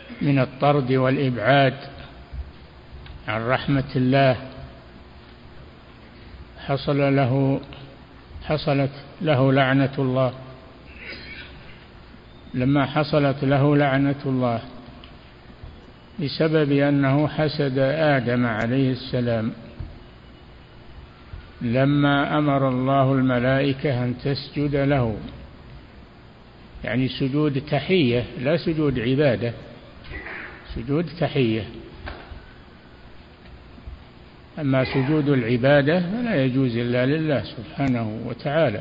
من الطرد والإبعاد عن رحمة الله، حصلت له لعنة الله. لما حصلت له لعنة الله بسبب أنه حسد آدم عليه السلام، لما أمر الله الملائكة أن تسجد له، يعني سجود تحية لا سجود عبادة، سجود تحية. أما سجود العبادة فلا يجوز إلا لله سبحانه وتعالى.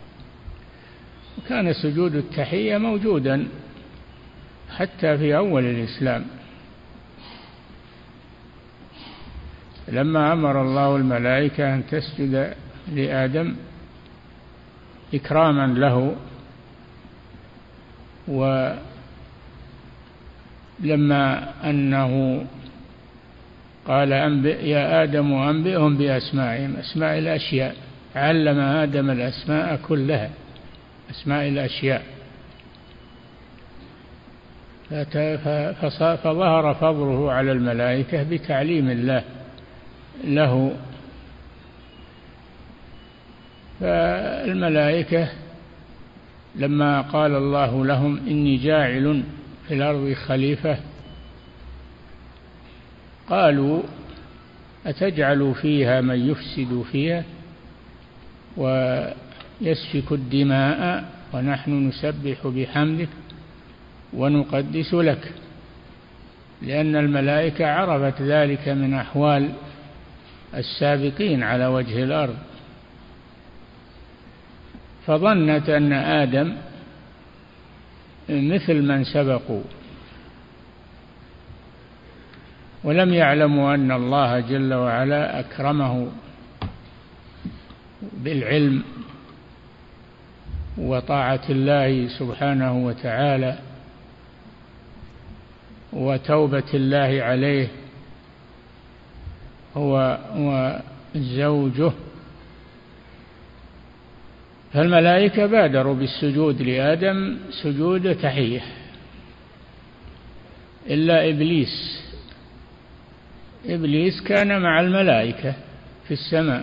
وكان سجود التحية موجودا حتى في أول الإسلام، لما أمر الله الملائكة أن تسجد لآدم إكراما له، ولما أنه قال يا آدم أنبئهم بأسمائهم، أسماء الأشياء، علم آدم الأسماء كلها، أسماء الأشياء، فظهر فضله على الملائكة بتعليم الله له. فالملائكة لما قال الله لهم إني جاعل في الأرض خليفة، قالوا أتجعل فيها من يفسد فيها ويسفك الدماء ونحن نسبح بحمدك ونقدس لك، لأن الملائكة عرفت ذلك من أحوال السابقين على وجه الأرض، فظنت أن آدم مثل من سبقوا، ولم يعلموا أن الله جل وعلا أكرمه بالعلم وطاعة الله سبحانه وتعالى وتوبة الله عليه هو وزوجه. فالملائكة بادروا بالسجود لآدم سجود تحية، إلا إبليس. إبليس كان مع الملائكة في السماء،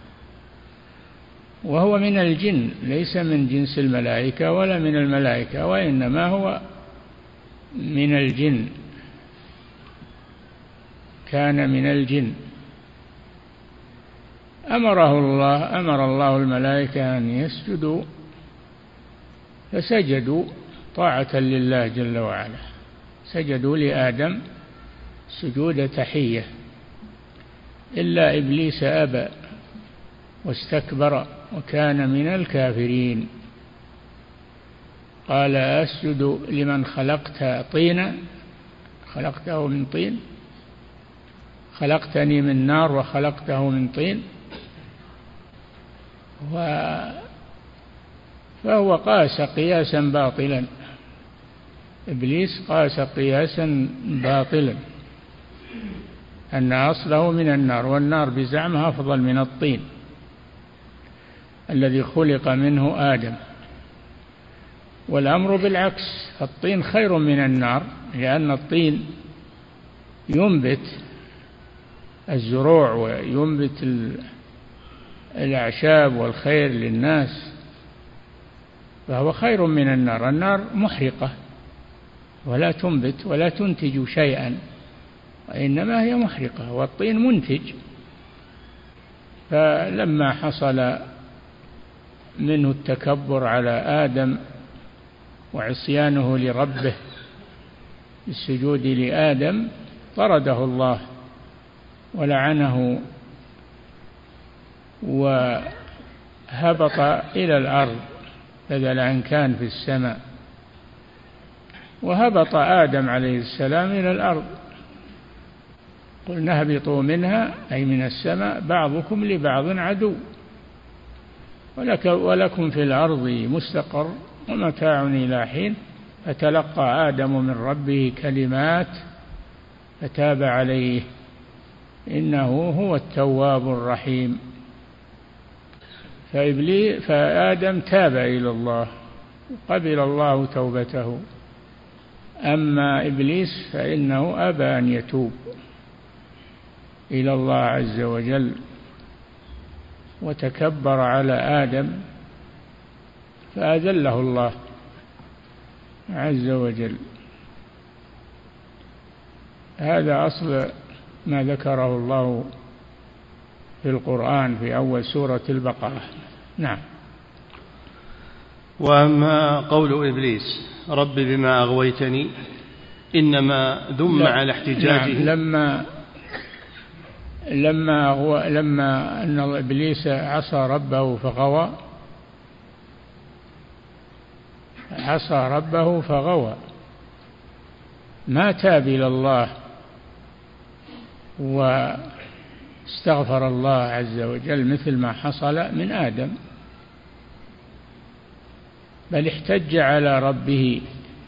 وهو من الجن، ليس من جنس الملائكة ولا من الملائكة، وإنما هو من الجن، كان من الجن. أمر الله الملائكة أن يسجدوا فسجدوا طاعة لله جل وعلا، سجدوا لآدم سجود تحية، إلا إبليس أبى واستكبر وكان من الكافرين. قال أسجد لمن خلقت طينا، خلقته من طين، خلقتني من نار وخلقته من طين. فهو قاس قياسا باطلا، إبليس قاس قياسا باطلا، أن أصله من النار، والنار بزعمها أفضل من الطين الذي خلق منه آدم. والأمر بالعكس، الطين خير من النار، لأن الطين ينبت الزروع وينبت الأعشاب والخير للناس، فهو خير من النار. النار محرقة ولا تنبت ولا تنتج شيئا، وإنما هي محرقة، والطين منتج. فلما حصل منه التكبر على آدم وعصيانه لربه بالسجود لآدم، طرده الله ولعنه وهبط إلى الأرض بدل أن كان في السماء. وهبط آدم عليه السلام إلى الأرض، قلنا اهبطوا منها أي من السماء، بعضكم لبعض عدو ولكم في الأرض مستقر ومتاع إلى حين. فتلقى آدم من ربه كلمات فتاب عليه إنه هو التواب الرحيم. فآدم تاب إلى الله، قبل الله توبته. أما إبليس فإنه أبى أن يتوب إلى الله عز وجل وتكبر على آدم فأذله الله عز وجل. هذا أصل ما ذكره الله في القرآن في أول سورة البقرة. نعم. وأما قول إبليس رب بما أغويتني إنما ذم على احتجاجه. نعم. لما أن إبليس عصى ربه فغوى ما تاب إلى الله واستغفر الله عز وجل مثل ما حصل من آدم، بل احتج على ربه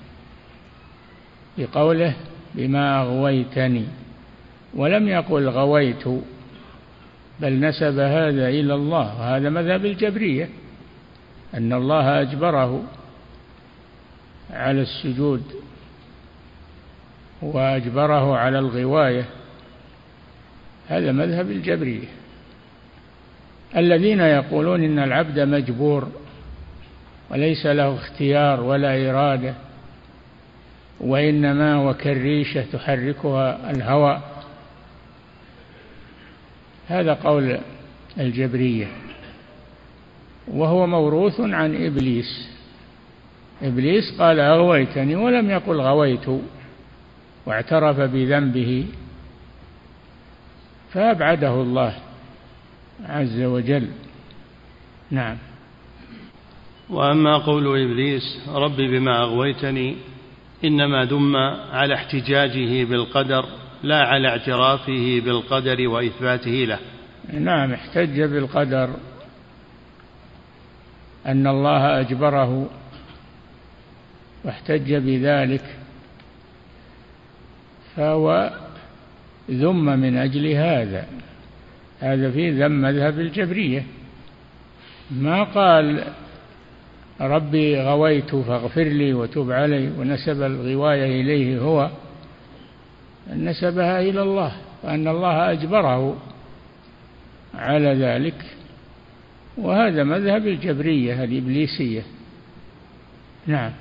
بقوله بما أغويتني، ولم يقل غويت، بل نسب هذا إلى الله. وهذا مذهب الجبرية، أن الله أجبره على السجود وأجبره على الغواية. هذا مذهب الجبرية الذين يقولون إن العبد مجبور وليس له اختيار ولا إرادة، وإنما هو كالريشة تحركها الهوى. هذا قول الجبرية، وهو موروث عن إبليس. إبليس قال أغويتني ولم يقل غويت، واعترف بذنبه فأبعده الله عز وجل. نعم. وأما قول إبليس رب بما أغويتني إنما ذم على احتجاجه بالقدر لا على اعترافه بالقدر وإثباته له. نعم، احتج بالقدر أن الله أجبره واحتج بذلك، فهو ذم من أجل هذا. هذا في ذم مذهب الجبرية. ما قال ربي غويت فاغفر لي وتب علي ونسب الغواية إليه، هو نسبها إلى الله، وأن الله أجبره على ذلك. وهذا مذهب الجبرية الإبليسية. نعم.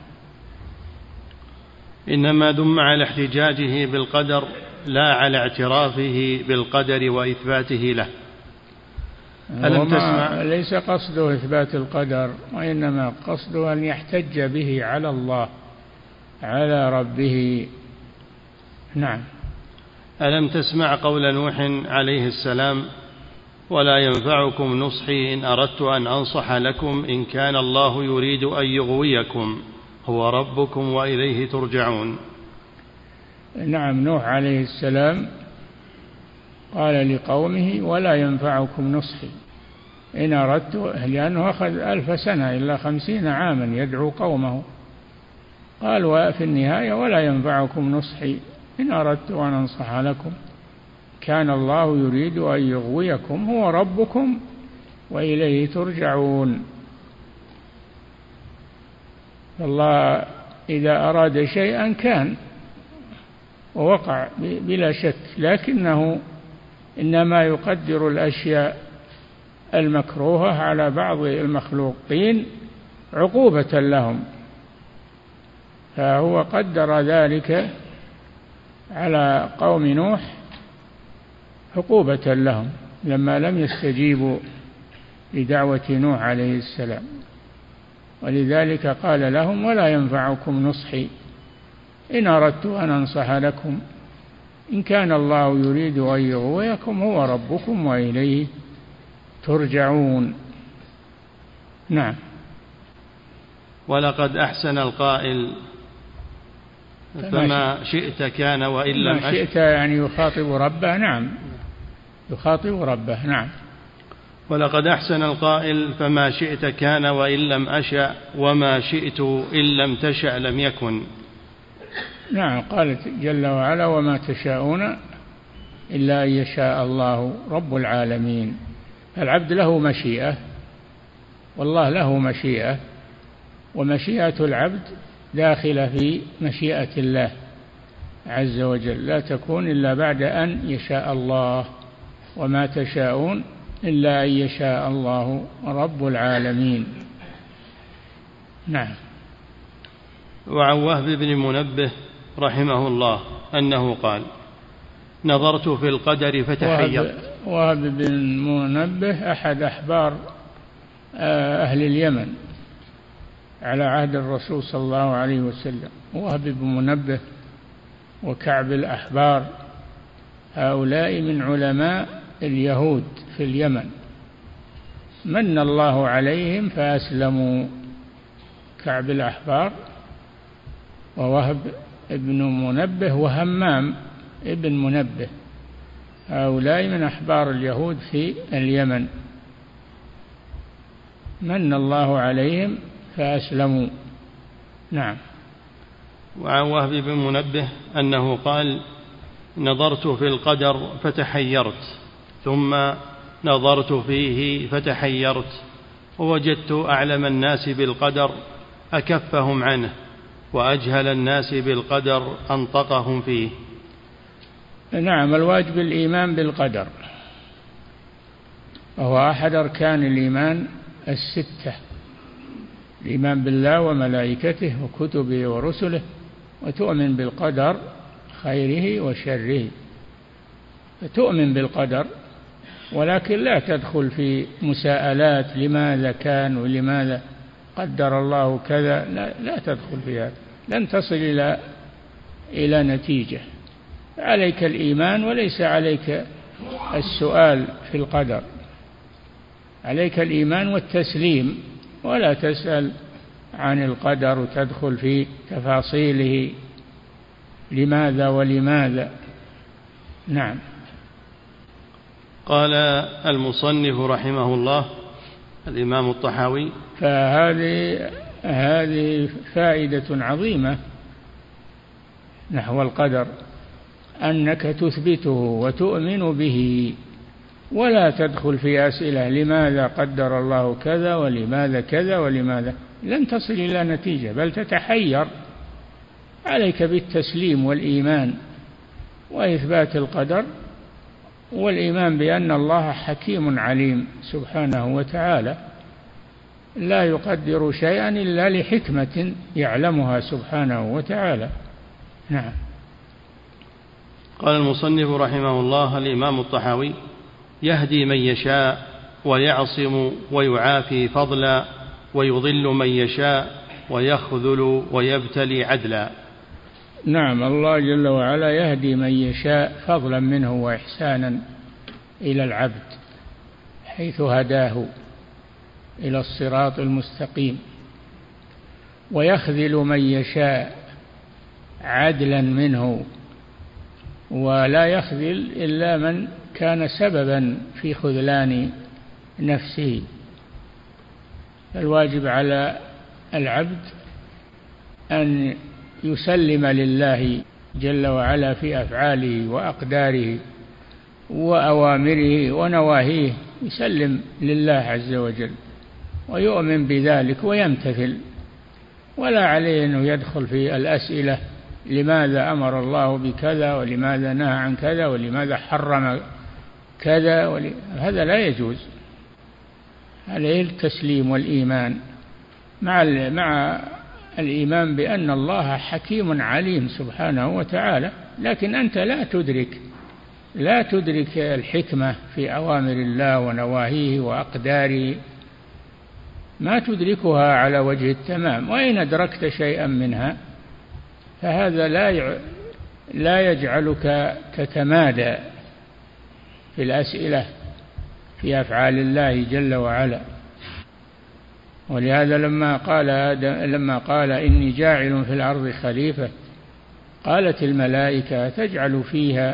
إنما ذم على احتجاجه بالقدر لا على اعترافه بالقدر وإثباته له. ألم تسمع؟ ليس قصده إثبات القدر، وإنما قصده أن يحتج به على الله على ربه. نعم. ألم تسمع قول نوح عليه السلام ولا ينفعكم نصحي إن أردت أن أنصح لكم إن كان الله يريد أن يغويكم هو ربكم وإليه ترجعون. نعم، نوح عليه السلام قال لقومه ولا ينفعكم نصحي إن أردت، لأنه أخذ 1000 سنة إلا 50 عاما يدعو قومه. قال وفي النهاية ولا ينفعكم نصحي إن أردت أن أنصح لكم كان الله يريد أن يغويكم هو ربكم وإليه ترجعون. الله إذا أراد شيئا كان ووقع بلا شك، لكنه إنما يقدر الأشياء المكروهة على بعض المخلوقين عقوبة لهم، فهو قدر ذلك على قوم نوح عقوبة لهم لما لم يستجيبوا لدعوة نوح عليه السلام. ولذلك قال لهم ولا ينفعكم نصحي إن أردت أن أنصح لكم إن كان الله يريد أن يغويكم هو ربكم وإليه ترجعون. نعم. ولقد أحسن القائل فما شئت كان وإن لم أشأ. شئت يعني يخاطب ربه. نعم، يخاطب ربه. نعم. ولقد أحسن القائل فما شئت كان وإن لم أشأ وما شئت إن لم تشأ لم يكن. نعم، قال جل وعلا وما تشاءون إلا أن يشاء الله رب العالمين. العبد له مشيئة والله له مشيئة، ومشيئة العبد داخلة في مشيئة الله عز وجل، لا تكون إلا بعد أن يشاء الله، وما تشاءون إلا أن يشاء الله رب العالمين. نعم. وعن وهب بن منبه رحمه الله أنه قال: نظرت في القدر فتحيرت. وهب بن منبه أحد أحبار أهل اليمن على عهد الرسول صلى الله عليه وسلم. وهب بن منبه وكعب الأحبار هؤلاء من علماء اليهود في اليمن، من الله عليهم فأسلموا. كعب الأحبار ووهب ابن منبه وهمام ابن منبه، هؤلاء من أحبار اليهود في اليمن، من الله عليهم فأسلموا. نعم. وعن وهب بن منبه أنه قال: نظرت في القدر فتحيرت، ثم نظرت فيه فتحيرت، ووجدت أعلم الناس بالقدر أكفهم عنه، وأجهل الناس بالقدر أنطقهم فيه. نعم. الواجب الإيمان بالقدر، وهو أحد أركان الإيمان الستة: الإيمان بالله وملائكته وكتبه ورسله، وتؤمن بالقدر خيره وشره. فتؤمن بالقدر، ولكن لا تدخل في مساءلات لماذا كان ولماذا قدر الله كذا، لا تدخل في هذا، لن تصل إلى نتيجة. عليك الإيمان وليس عليك السؤال في القدر، عليك الإيمان والتسليم، ولا تسأل عن القدر وتدخل في تفاصيله لماذا ولماذا. نعم. قال المصنف رحمه الله الإمام الطحاوي: فهذه فائدة عظيمة نحو القدر، أنك تثبته وتؤمن به، ولا تدخل في أسئلة لماذا قدر الله كذا ولماذا كذا ولماذا، لن تصل إلى نتيجة بل تتحير. عليك بالتسليم والإيمان وإثبات القدر، والإيمان بأن الله حكيم عليم سبحانه وتعالى، لا يقدر شيئا إلا لحكمة يعلمها سبحانه وتعالى. نعم. قال المصنف رحمه الله الإمام الطحاوي: يهدي من يشاء ويعصم ويعافي فضلا، ويضل من يشاء ويخذل ويبتلي عدلا. نعم. الله جل وعلا يهدي من يشاء فضلا منه وإحسانا إلى العبد، حيث هداه إلى الصراط المستقيم، ويخذل من يشاء عدلا منه، ولا يخذل إلا من كان سببا في خذلان نفسه. الواجب على العبد أن يسلم لله جل وعلا في أفعاله وأقداره وأوامره ونواهيه، يسلم لله عز وجل ويؤمن بذلك ويمتثل، ولا عليه أنه يدخل في الأسئلة لماذا أمر الله بكذا ولماذا نهى عن كذا ولماذا حرم كذا هذا لا يجوز. عليه التسليم والإيمان مع الإيمان بأن الله حكيم عليم سبحانه وتعالى، لكن أنت لا تدرك الحكمة في أوامر الله ونواهيه وأقداره، ما تدركها على وجه التمام، وإن أدركت شيئا منها فهذا لا يجعلك تتمادى في الأسئلة في أفعال الله جل وعلا. ولهذا لما قال إني جاعل في الأرض خليفة، قالت الملائكة تجعل فيها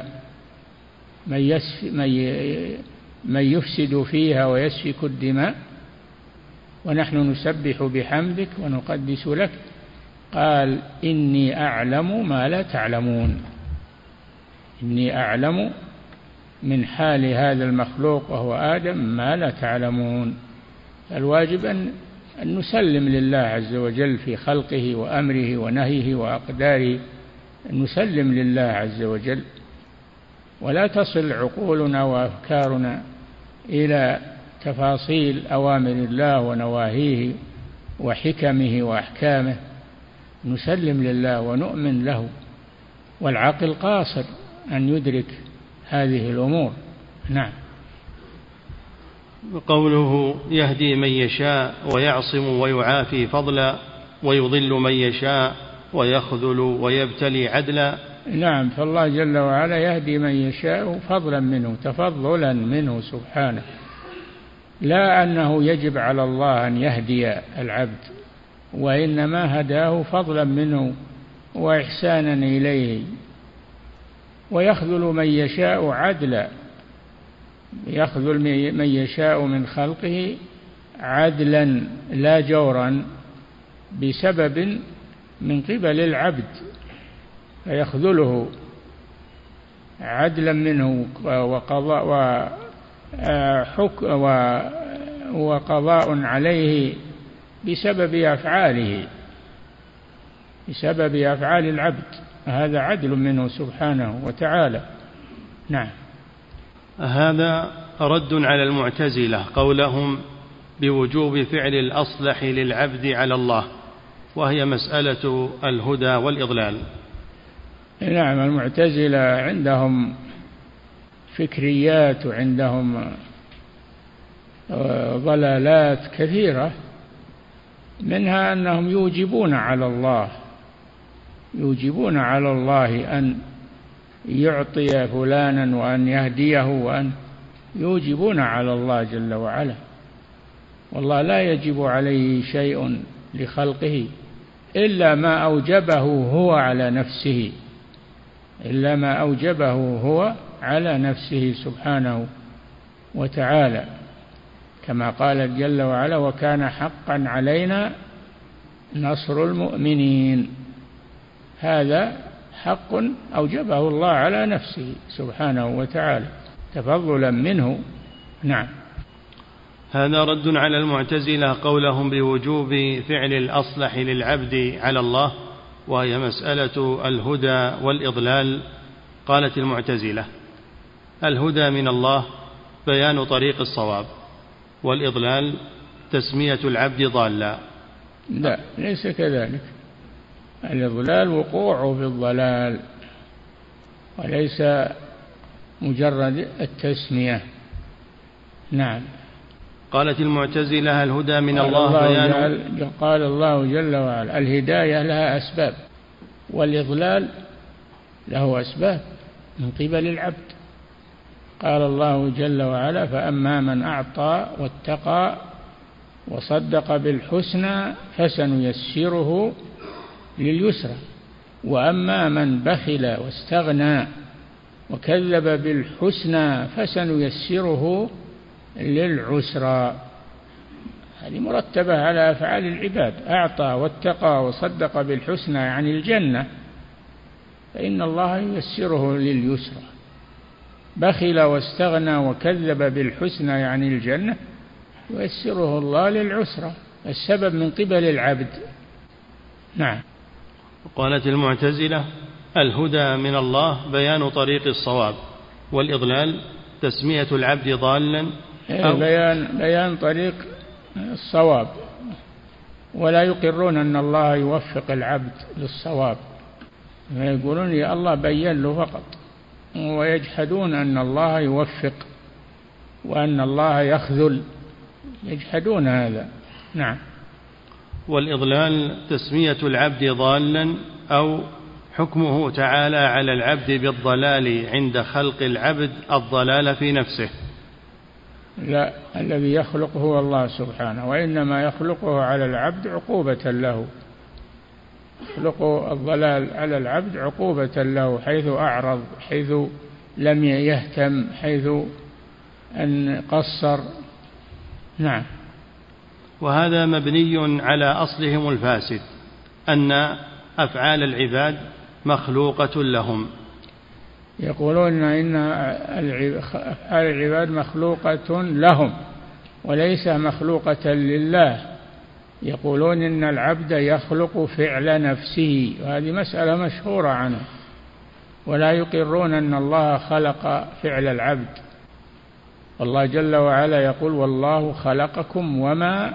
من يفسد فيها ويسفك الدماء ونحن نسبح بحمدك ونقدس لك؟ قال إني أعلم ما لا تعلمون. إني أعلم من حال هذا المخلوق وهو آدم ما لا تعلمون. الواجب أن أن نسلم لله عز وجل في خلقه وأمره ونهيه وأقداره، أن نسلم لله عز وجل، ولا تصل عقولنا وأفكارنا إلى تفاصيل أوامر الله ونواهيه وحكمه وأحكامه. نسلم لله ونؤمن له، والعقل قاصر أن يدرك هذه الأمور. نعم. قوله يهدي من يشاء ويعصم ويعافي فضلا ويضل من يشاء ويخذل ويبتلي عدلا. نعم، فالله جل وعلا يهدي من يشاء فضلا منه، تفضلا منه سبحانه، لا أنه يجب على الله أن يهدي العبد، وإنما هداه فضلا منه وإحسانا إليه. ويخذل من يشاء عدلا، يخذل من يشاء من خلقه عدلا لا جورا بسبب من قبل العبد، فيخذله عدلا منه وقضاء عليه بسبب أفعاله، بسبب أفعال العبد، هذا عدل منه سبحانه وتعالى. نعم. هذا رد على المعتزلة قولهم بوجوب فعل الأصلح للعبد على الله، وهي مسألة الهدى والإضلال. نعم، المعتزلة عندهم فكريات وعندهم ضلالات كثيرة، منها أنهم يوجبون على الله أن يعطي فلانا وأن يهديه، وأن يوجبون على الله جل وعلا، والله لا يجب عليه شيء لخلقه إلا ما أوجبه هو على نفسه، إلا ما أوجبه هو على نفسه سبحانه وتعالى، كما قال جل وعلا: وكان حقا علينا نصر المؤمنين. هذا حق أوجبه الله على نفسه سبحانه وتعالى تفضلا منه. نعم. هذا رد على المعتزلة قولهم بوجوب فعل الأصلح للعبد على الله، وهي مسألة الهدى والإضلال. قالت المعتزلة: الهدى من الله بيان طريق الصواب، والإضلال تسمية العبد ضالا. لا، ليس كذلك، الإضلال وقوعه في الضلال، وليس مجرد التسمية. نعم. قالت المعتزلة: الهدى من الله بيان. قال الله جل وعلا: الهداية لها أسباب، والإضلال له أسباب من قبل العبد. قال الله جل وعلا: فأما من أعطى واتقى وصدق بالحسنى فسنيسره لليسرى، وأما من بخل واستغنى وكذب بالحسنى فسنيسره للعسرى. هذه مرتبة على أفعال العباد: أعطى واتقى وصدق بالحسنى يعني الجنة، فإن الله ييسره لليسرى. بخل واستغنى وكذب بالحسنى يعني الجنة، ييسره الله للعسرى، السبب من قبل العبد. نعم. قالت المعتزلة: الهدى من الله بيان طريق الصواب، والإضلال تسمية العبد ضالا. بيان طريق الصواب، ولا يقرون أن الله يوفق العبد للصواب، يقولون يا الله بين له فقط، ويجحدون أن الله يوفق وأن الله يخذل، يجحدون هذا. نعم. والإضلال تسمية العبد ضالا، أو حكمه تعالى على العبد بالضلال عند خلق العبد الضلال في نفسه. لا، الذي يخلق هو الله سبحانه، وإنما يخلقه على العبد عقوبة له، يخلق الضلال على العبد عقوبة له، حيث أعرض، حيث لم يهتم، حيث أن قصر. نعم. وهذا مبني على أصلهم الفاسد، أن أفعال العباد مخلوقة لهم. يقولون إن أفعال العباد مخلوقة لهم وليس مخلوقة لله، يقولون إن العبد يخلق فعل نفسه، وهذه مسألة مشهورة عنه، ولا يقرون أن الله خلق فعل العبد. الله جل وعلا يقول والله خلقكم وما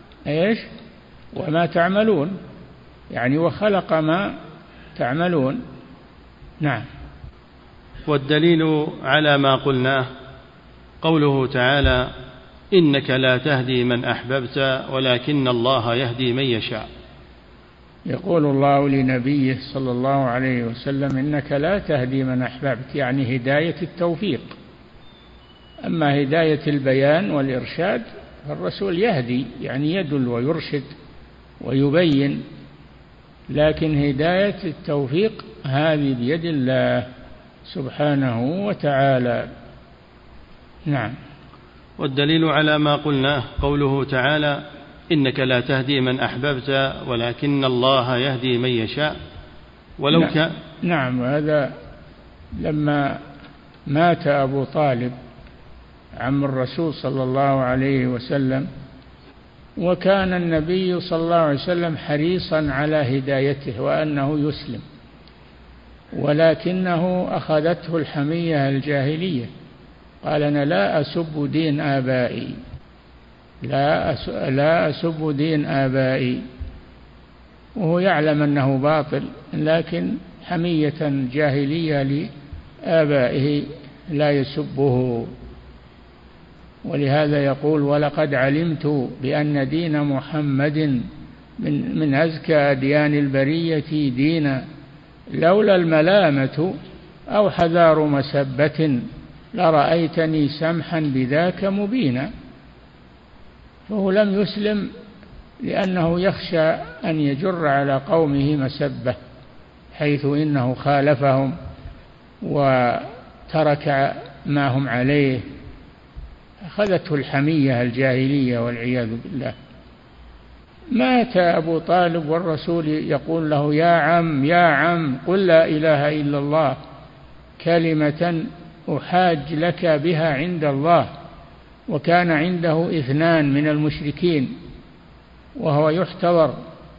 تعملون، يعني وخلق ما تعملون. نعم. والدليل على ما قلناه قوله تعالى إنك لا تهدي من أحببت ولكن الله يهدي من يشاء. يقول الله لنبيه صلى الله عليه وسلم إنك لا تهدي من أحببت، يعني هداية التوفيق. أما هداية البيان والإرشاد فالرسول يهدي، يعني يدل ويرشد ويبين، لكن هداية التوفيق هذه بيد الله سبحانه وتعالى. نعم. والدليل على ما قلناه قوله تعالى إنك لا تهدي من أحببت ولكن الله يهدي من يشاء. ولو كان نعم. هذا لما مات أبو طالب عم الرسول صلى الله عليه وسلم، وكان النبي صلى الله عليه وسلم حريصا على هدايته وأنه يسلم، ولكنه أخذته الحمية الجاهلية، قال أنا لا أسب دين آبائي، لا أسب دين آبائي، وهو يعلم أنه باطل، لكن حمية جاهلية لآبائه لا يسبه. ولهذا يقول ولقد علمت بأن دين محمد من أزكى أديان البرية دينا، لولا الملامة أو حذار مسبة لرأيتني سمحا بذاك مبينا. فهو لم يسلم لأنه يخشى أن يجر على قومه مسبة، حيث إنه خالفهم وترك ما هم عليه، أخذته الحمية الجاهلية والعياذ بالله. مات أبو طالب والرسول يقول له يا عم قل لا إله إلا الله كلمة أحاج لك بها عند الله. وكان عنده 2 من المشركين وهو يحتضر،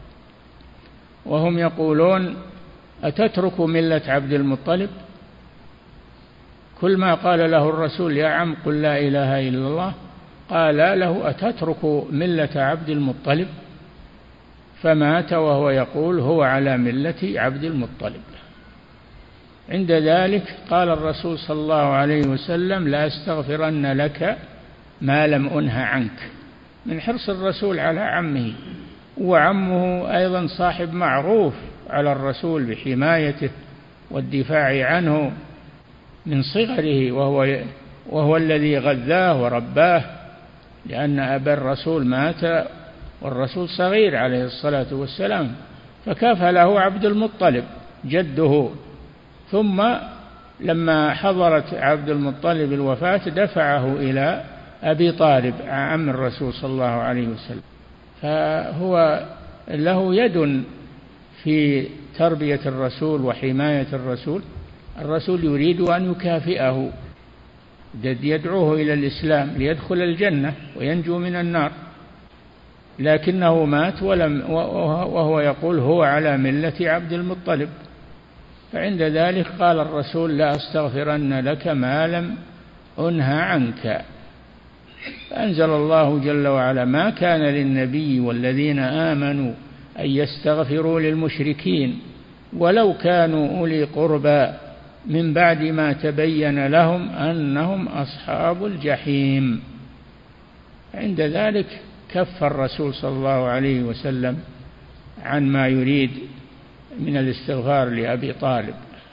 وهم يقولون أتترك ملة عبد المطلب؟ كل ما قال له الرسول يا عم قل لا إله إلا الله قال له أتترك ملة عبد المطلب؟ فمات وهو يقول هو على ملة عبد المطلب. عند ذلك قال الرسول صلى الله عليه وسلم لا أستغفرن لك ما لم أنه عنك، من حرص الرسول على عمه، وعمه أيضا صاحب معروف على الرسول بحمايته والدفاع عنه من صغره، وهو الذي غذاه ورباه، لأن أبا الرسول مات والرسول صغير عليه الصلاة والسلام، فكافله عبد المطلب جده. ثم لما حضرت عبد المطلب الوفاة دفعه إلى أبي طالب عم الرسول صلى الله عليه وسلم، فهو له يد في تربية الرسول وحماية الرسول. الرسول يريد أن يكافئه، يدعوه إلى الإسلام ليدخل الجنة وينجو من النار، لكنه مات وهو يقول هو على ملة عبد المطلب. فعند ذلك قال الرسول لا أستغفرن لك ما لم أنهى عنك. فأنزل الله جل وعلا ما كان للنبي والذين آمنوا أن يستغفروا للمشركين ولو كانوا أولي قربى من بعد ما تبين لهم أنهم أصحاب الجحيم. عند ذلك كف الرسول صلى الله عليه وسلم عن ما يريد من الاستغفار لأبي طالب،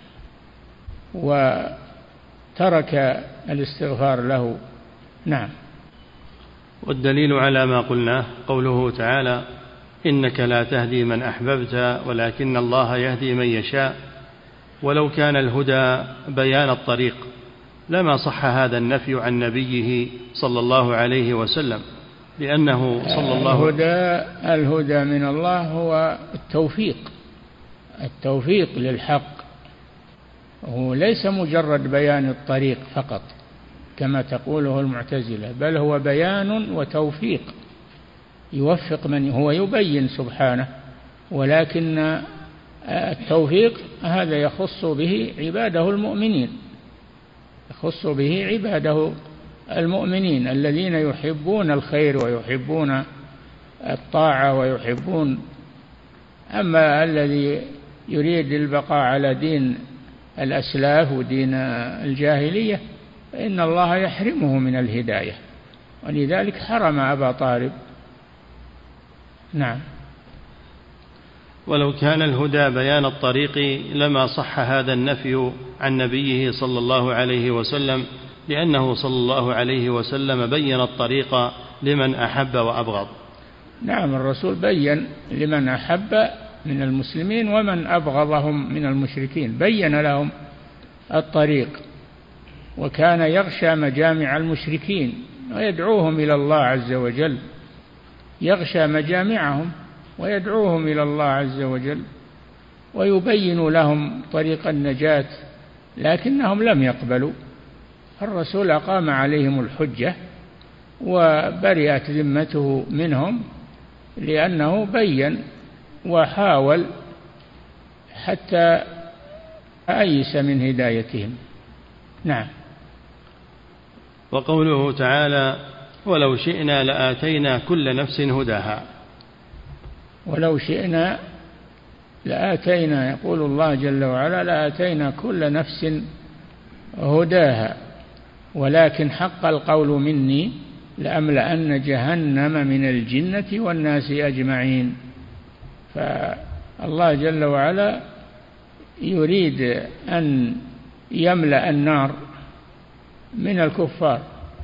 وترك الاستغفار له. نعم. والدليل على ما قلناه قوله تعالى إنك لا تهدي من أحببت ولكن الله يهدي من يشاء. ولو كان الهدى بيان الطريق لما صح هذا النفي عن نبيه صلى الله عليه وسلم، لأنه صلى الله الهدى من الله هو التوفيق للحق، هو ليس مجرد بيان الطريق فقط كما تقوله المعتزلة، بل هو بيان وتوفيق. يوفق من هو يبين سبحانه، ولكن التوفيق هذا يخص به عباده المؤمنين، يخص به عباده المؤمنين الذين يحبون الخير ويحبون الطاعة ويحبون. أما الذي يريد البقاء على دين الأسلاف ودين الجاهلية فإن الله يحرمه من الهداية، ولذلك حرم أبا طالب. نعم. ولو كان الهدى بيان الطريق لما صح هذا النفي عن نبيه صلى الله عليه وسلم، لأنه صلى الله عليه وسلم بين الطريق لمن أحب وأبغض. نعم، الرسول بين لمن أحب من المسلمين ومن أبغضهم من المشركين، بين لهم الطريق، وكان يغشى مجامع المشركين ويدعوهم إلى الله عز وجل، يغشى مجامعهم ويدعوهم إلى الله عز وجل ويبين لهم طريق النجاة، لكنهم لم يقبلوا. الرسول أقام عليهم الحجة وبرئت ذمته منهم، لأنه بين وحاول حتى أيس من هدايتهم. نعم. وقوله تعالى: ولو شئنا لآتينا كل نفس هداها. ولو شئنا لآتينا، يقول الله جل وعلا: لآتينا كل نفس هداها، ولكن حق القول مني لأملأن جهنم من الجنة والناس أجمعين. فالله جل وعلا يريد أن يملأ النار من الكفار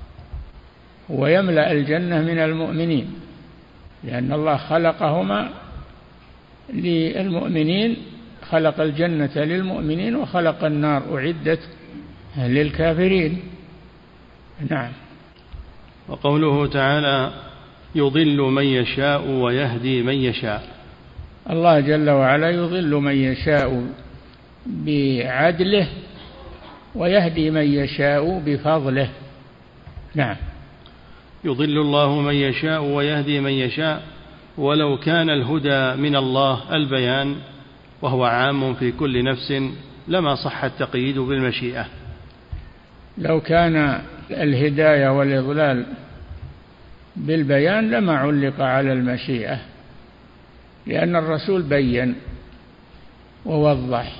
ويملأ الجنة من المؤمنين، لأن الله خلقهما للمؤمنين، خلق الجنة للمؤمنين وخلق النار أعدت للكافرين. نعم. وقوله تعالى: يضل من يشاء ويهدي من يشاء. الله جل وعلا يضل من يشاء بعدله ويهدي من يشاء بفضله. نعم. يضل الله من يشاء ويهدي من يشاء، ولو كان الهدى من الله البيان وهو عام في كل نفس لما صح التقييد بالمشيئة. لو كان الهداية والإضلال بالبيان لما علق على المشيئة، لأن الرسول بين ووضح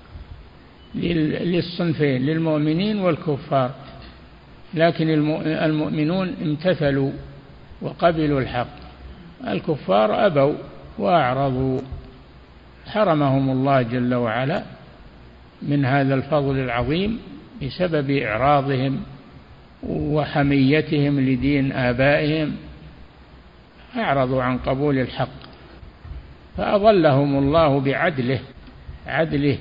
للصنفين، للمؤمنين والكفار، لكن المؤمنون امتثلوا وقبلوا الحق، الكفار أبوا وأعرضوا، حرمهم الله جل وعلا من هذا الفضل العظيم بسبب إعراضهم وحميتهم لدين آبائهم، أعرضوا عن قبول الحق فأضلهم الله بعدله، عدله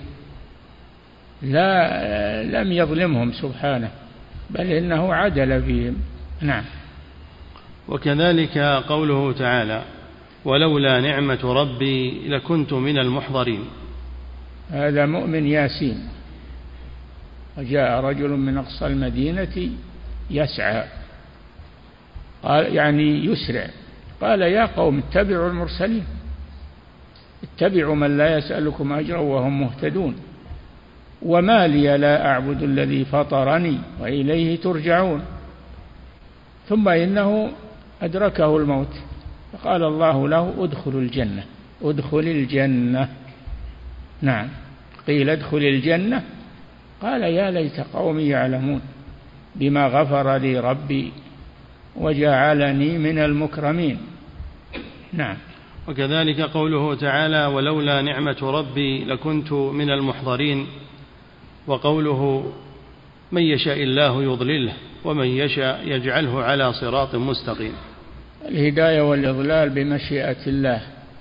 لم يظلمهم سبحانه، بل إنه عدل فيهم. نعم. وكذلك قوله تعالى: ولولا نعمة ربي لكنت من المحضرين. هذا مؤمن ياسين. وجاء رجل من أقصى المدينة يسعى، قال يعني يسرع، قال: يا قوم اتبعوا المرسلين، اتبعوا من لا يسألكم أجرا وهم مهتدون، وما لي لا أعبد الذي فطرني وإليه ترجعون. ثم إنه أدركه الموت فقال الله له: ادخل الجنة، ادخل الجنة. نعم. قيل ادخل الجنة، قال: يا ليت قومي يعلمون بما غفر لي ربي وجعلني من المكرمين. نعم. وكذلك قوله تعالى: ولولا نعمة ربي لكنت من المحضرين. وقوله: من يشاء الله يضلله ومن يشاء يجعله على صراط مستقيم. الهداية والإضلال بمشيئة الله،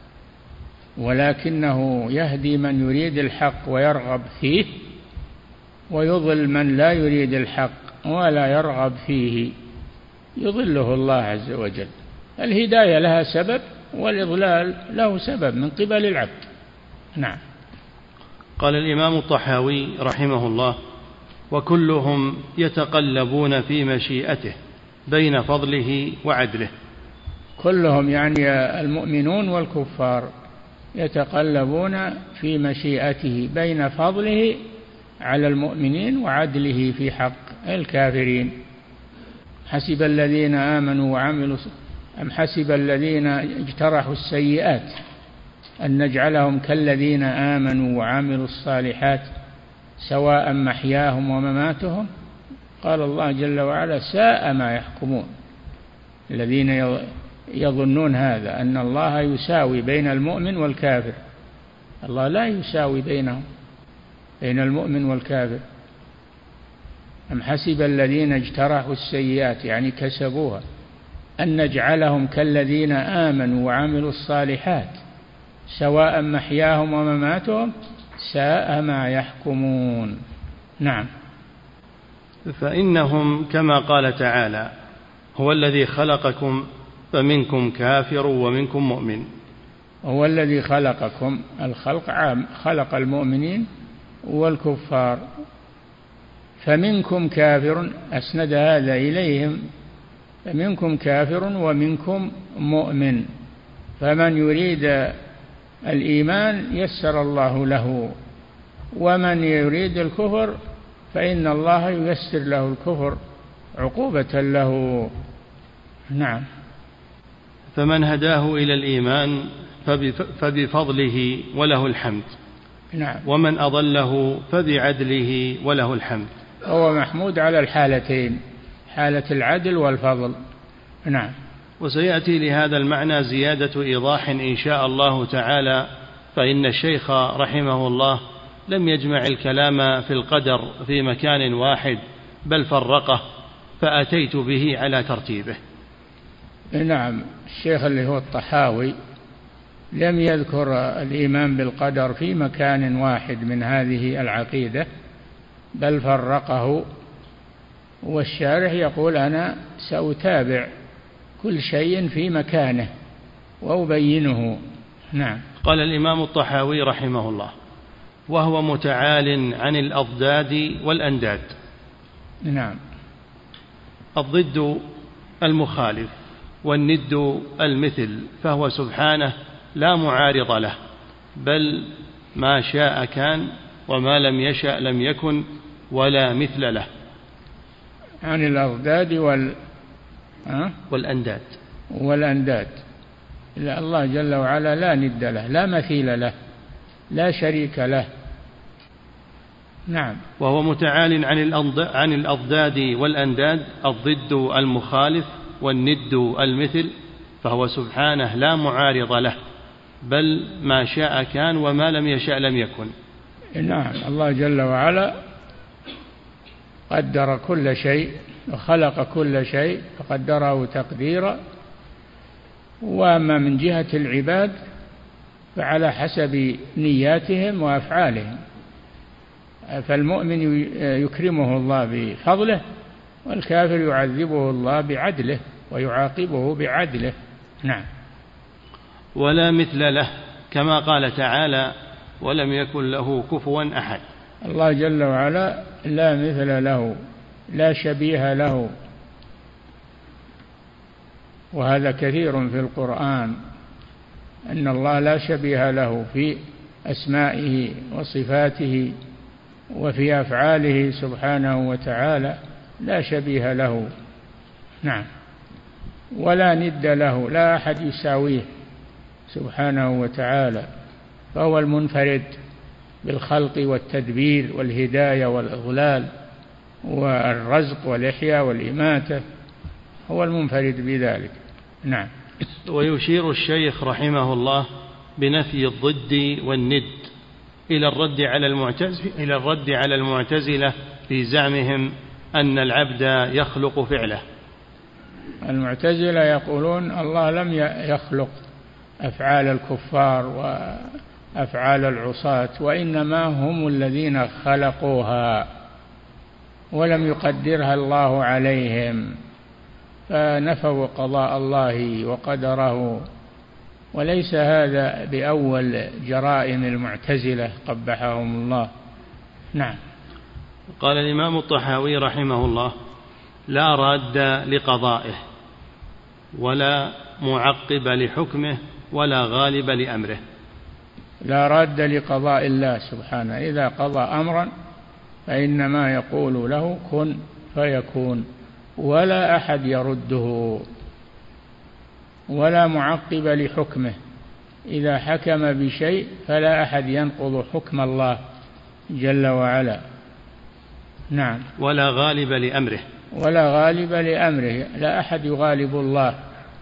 ولكنه يهدي من يريد الحق ويرغب فيه، ويضل من لا يريد الحق ولا يرغب فيه، يضله الله عز وجل. الهداية لها سبب والإضلال له سبب من قبل العبد. نعم. قال الإمام الطحاوي رحمه الله: وكلهم يتقلبون في مشيئته بين فضله وعدله. كلهم يعني المؤمنون والكفار يتقلبون في مشيئته بين فضله على المؤمنين وعدله في حق الكافرين. حسب الذين آمنوا وعملوا أم حسب الذين اجترحوا السيئات أن نجعلهم كالذين آمنوا وعملوا الصالحات سواء محياهم ومماتهم. قال الله جل وعلا ساء ما يحكمون. الذين يظنون هذا أن الله يساوي بين المؤمن والكافر، الله لا يساوي بينهم، بين المؤمن والكافر. أم حسب الذين اجترحوا السيئات يعني كسبوها أن نجعلهم كالذين آمنوا وعملوا الصالحات سواء محياهم ومماتهم ساء ما يحكمون. نعم. فإنهم كما قال تعالى هو الذي خلقكم فمنكم كافر ومنكم مؤمن. هو الذي خلقكم، الخلق عام، خلق المؤمنين والكفار. فمنكم كافر أسند هذا إليهم، فمنكم كافر ومنكم مؤمن. فمن يريد الإيمان يسر الله له، ومن يريد الكفر فإن الله ييسر له الكفر عقوبة له. نعم. فمن هداه إلى الإيمان فبفضله وله الحمد. نعم. ومن أضله فبعدله وله الحمد. هو محمود على الحالتين، حالة العدل والفضل. نعم. وسيأتي لهذا المعنى زيادة إيضاح إن شاء الله تعالى، فإن الشيخ رحمه الله لم يجمع الكلام في القدر في مكان واحد بل فرقه، فأتيت به على ترتيبه. نعم. الشيخ اللي هو الطحاوي لم يذكر الإيمان بالقدر في مكان واحد من هذه العقيدة بل فرقه، والشارح يقول أنا سأتابع كل شيء في مكانه وأبينه. نعم. قال الإمام الطحاوي رحمه الله وهو متعال عن الأضداد والأنداد. نعم. الضد المخالف والند المثل، فهو سبحانه لا معارض له، بل ما شاء كان وما لم يشأ لم يكن ولا مثل له. عن الأضداد والأنداد. الله جل وعلا لا ند له، لا مثيل له، لا شريك له. نعم. وهو متعال عن الأضداد والأنداد، الضد المخالف والند المثل، فهو سبحانه لا معارض له، بل ما شاء كان وما لم يشأ لم يكن. نعم. الله جل وعلا قدر كل شيء وخلق كل شيء فقدره تقديرا. وأما من جهة العباد فعلى حسب نياتهم وأفعالهم، فالمؤمن يكرمه الله بفضله، والكافر يعذبه الله بعدله ويعاقبه بعدله. نعم. ولا مثل له، كما قال تعالى ولم يكن له كفوا أحد. الله جل وعلا لا مثل له، لا شبيه له، وهذا كثير في القرآن أن الله لا شبيه له في أسمائه وصفاته وفي أفعاله سبحانه وتعالى، لا شبيه له. نعم. ولا ند له، لا أحد يساويه سبحانه وتعالى، فهو المنفرد بالخلق والتدبير والهداية والإضلال والرزق والإحياء والإماتة، هو المنفرد بذلك. نعم. ويشير الشيخ رحمه الله بنفي الضد والند إلى الرد على المعتزلة في زعمهم أن العبد يخلق فعله. المعتزلة يقولون الله لم يخلق أفعال الكفار وأفعال العصاة، وإنما هم الذين خلقوها ولم يقدرها الله عليهم، فنفوا قضاء الله وقدره. وليس هذا بأول جرائم المعتزلة قبحهم الله. نعم. قال الإمام الطحاوي رحمه الله لا راد لقضائه ولا معقب لحكمه ولا غالب لأمره. لا راد لقضاء الله سبحانه، إذا قضى أمرا فإنما يقول له كن فيكون، ولا أحد يرده، ولا معقب لحكمه. إذا حكم بشيء فلا أحد ينقض حكم الله جل وعلا. نعم. ولا غالب لأمره. ولا غالب لأمره، لا أحد يغالب الله،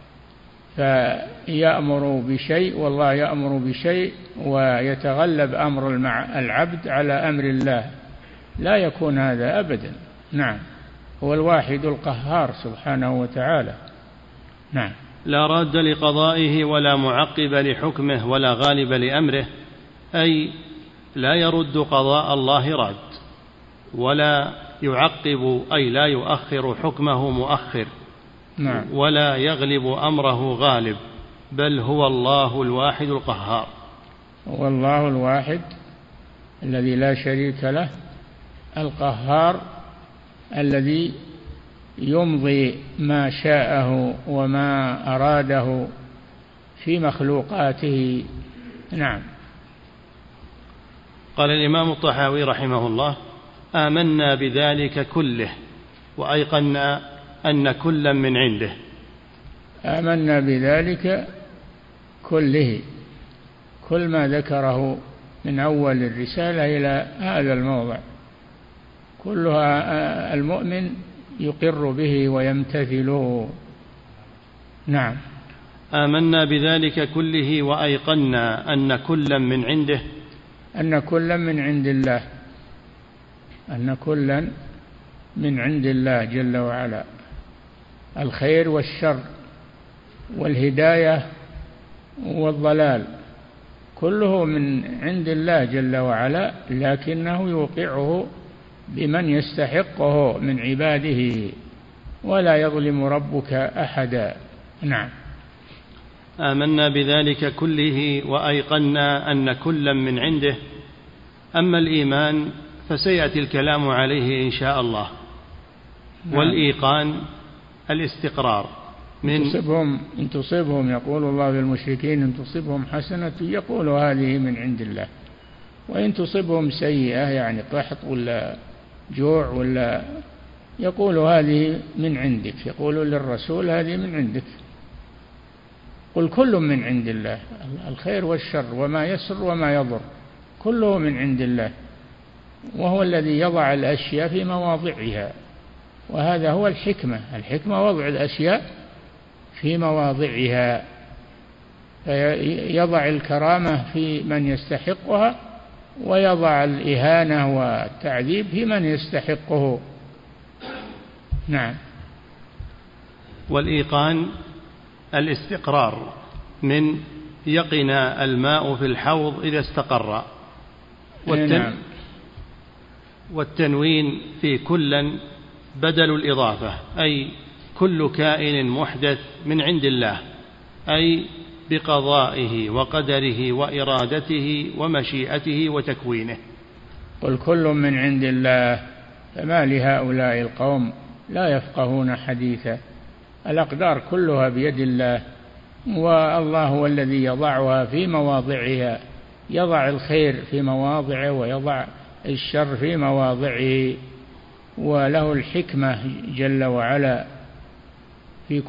فيأمر بشيء والله يأمر بشيء ويتغلب أمر العبد على أمر الله، لا يكون هذا أبدا. نعم. هو الواحد القهار سبحانه وتعالى. نعم. لا راد لقضائه ولا معقب لحكمه ولا غالب لأمره، أي لا يرد قضاء الله راد، ولا يعقب أي لا يؤخر حكمه مؤخر. نعم. ولا يغلب أمره غالب، بل هو الله الواحد القهار. هو الله الواحد الذي لا شريك له، القهار الذي يمضي ما شاءه وما أراده في مخلوقاته. نعم. قال الإمام الطحاوي رحمه الله: آمنا بذلك كله وأيقنا أن كلا من عنده. آمنا بذلك كله، كل ما ذكره من أول الرسالة إلى هذا الموضع كلها المؤمن يقر به ويمتثله. نعم. آمنا بذلك كله وأيقنا أن كلا من عنده، أن كلا من عند الله، أن كلا من عند الله جل وعلا، الخير والشر والهداية والضلال كله من عند الله جل وعلا، لكنه يوقعه بمن يستحقه من عباده، ولا يظلم ربك أحدا. نعم. آمنا بذلك كله وأيقنا أن كلا من عنده. أما الإيمان فسيأتي الكلام عليه إن شاء الله. نعم. والإيقان الاستقرار من إن تصبهم يقول الله للمشركين إن تصبهم حسنة يقول هذه من عند الله، وإن تصبهم سيئة يعني قحط ولا جوع ولا يقول هذه من عندك، يقول للرسول هذه من عندك. قل كل من عند الله، الخير والشر وما يسر وما يضر كله من عند الله، وهو الذي يضع الأشياء في مواضعها، وهذا هو الحكمة. الحكمة وضع الأشياء في مواضعها، فيضع الكرامة في من يستحقها، ويضع الإهانة والتعذيب في من يستحقه. نعم. والإيقان الاستقرار من يقن الماء في الحوض إذا استقر. نعم. والتنوين في كلا بدل الإضافة، أي كل كائن محدث من عند الله، أي بقضائه وقدره وإرادته ومشيئته وتكوينه. قل كل من عند الله، فما لهؤلاء القوم لا يفقهون حديثا. الأقدار كلها بيد الله، والله هو الذي يضعها في مواضعها، يضع الخير في مواضعه ويضع الشر في مواضعه، وله الحكمة جل وعلا في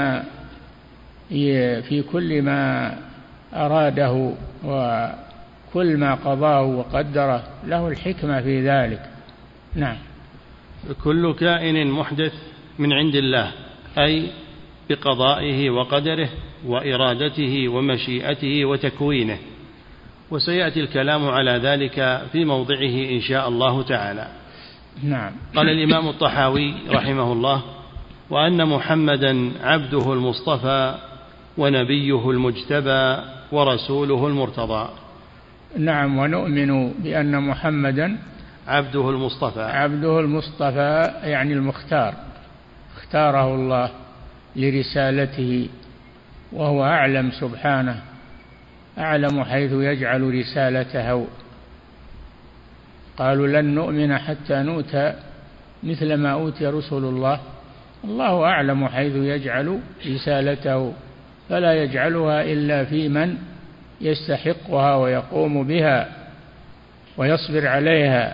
كل ما أراده وكل ما قضاه وقدره، له الحكمة في ذلك. نعم. كل كائن محدث من عند الله، أي بقضائه وقدره وإرادته ومشيئته وتكوينه، وسيأتي الكلام على ذلك في موضعه إن شاء الله تعالى. نعم. قال الإمام الطحاوي رحمه الله: وأن محمدا عبده المصطفى ونبيه المجتبى ورسوله المرتضى. نعم. ونؤمن بأن محمدا عبده المصطفى. عبده المصطفى يعني المختار، اختاره الله لرسالته، وهو أعلم سبحانه، أعلم حيث يجعل رسالته. قالوا لن نؤمن حتى نؤتى مثل ما أوتي رسل الله، الله أعلم حيث يجعل رسالته. فلا يجعلها إلا في من يستحقها ويقوم بها ويصبر عليها.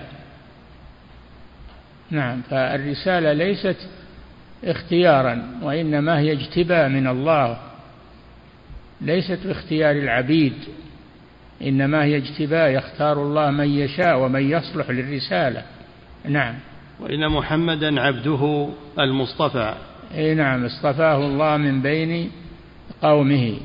نعم، فالرسالة ليست اختيارا، وإنما هي اجتباء من الله، ليست باختيار العبيد، إنما هي اجتباء، يختار الله من يشاء ومن يصلح للرسالة. نعم. وإن محمدا عبده المصطفى. نعم، اصطفاه الله من بين قومه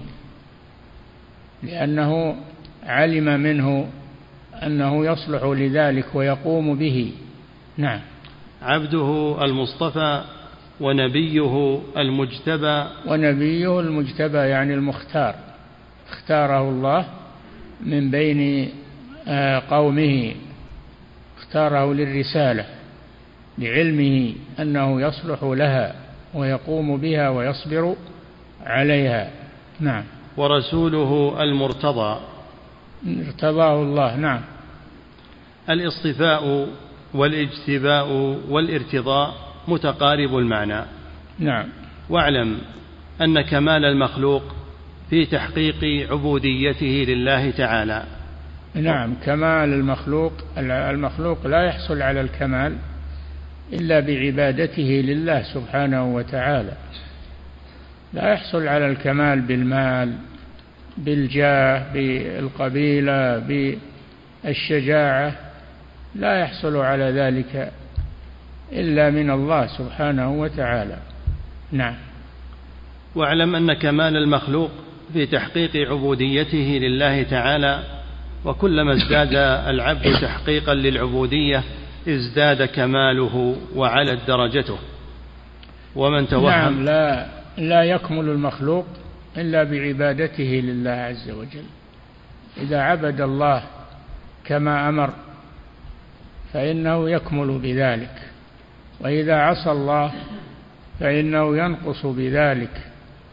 لأنه علم منه أنه يصلح لذلك ويقوم به. نعم. عبده المصطفى ونبيه المجتبى. ونبيه المجتبى يعني المختار، اختاره الله من بين قومه، اختاره للرسالة لعلمه أنه يصلح لها ويقوم بها ويصبر عليها. نعم. ورسوله المرتضى. ارتضاه الله. نعم. الاصطفاء والاجتباء والارتضاء متقارب المعنى. نعم. واعلم أن كمال المخلوق في تحقيق عبوديته لله تعالى. نعم، كمال المخلوق لا يحصل على الكمال إلا بعبادته لله سبحانه وتعالى، لا يحصل على الكمال بالمال، بالجاه، بالقبيلة، بالشجاعة، لا يحصل على ذلك إلا من الله سبحانه وتعالى. نعم. واعلم أن كمال المخلوق في تحقيق عبوديته لله تعالى، وكلما ازداد العبد تحقيقا للعبودية ازداد كماله وعلت درجته. ومن توهم. نعم، لا يكمل المخلوق إلا بعبادته لله عز وجل. إذا عبد الله كما أمر فإنه يكمل بذلك، وإذا عصى الله فإنه ينقص بذلك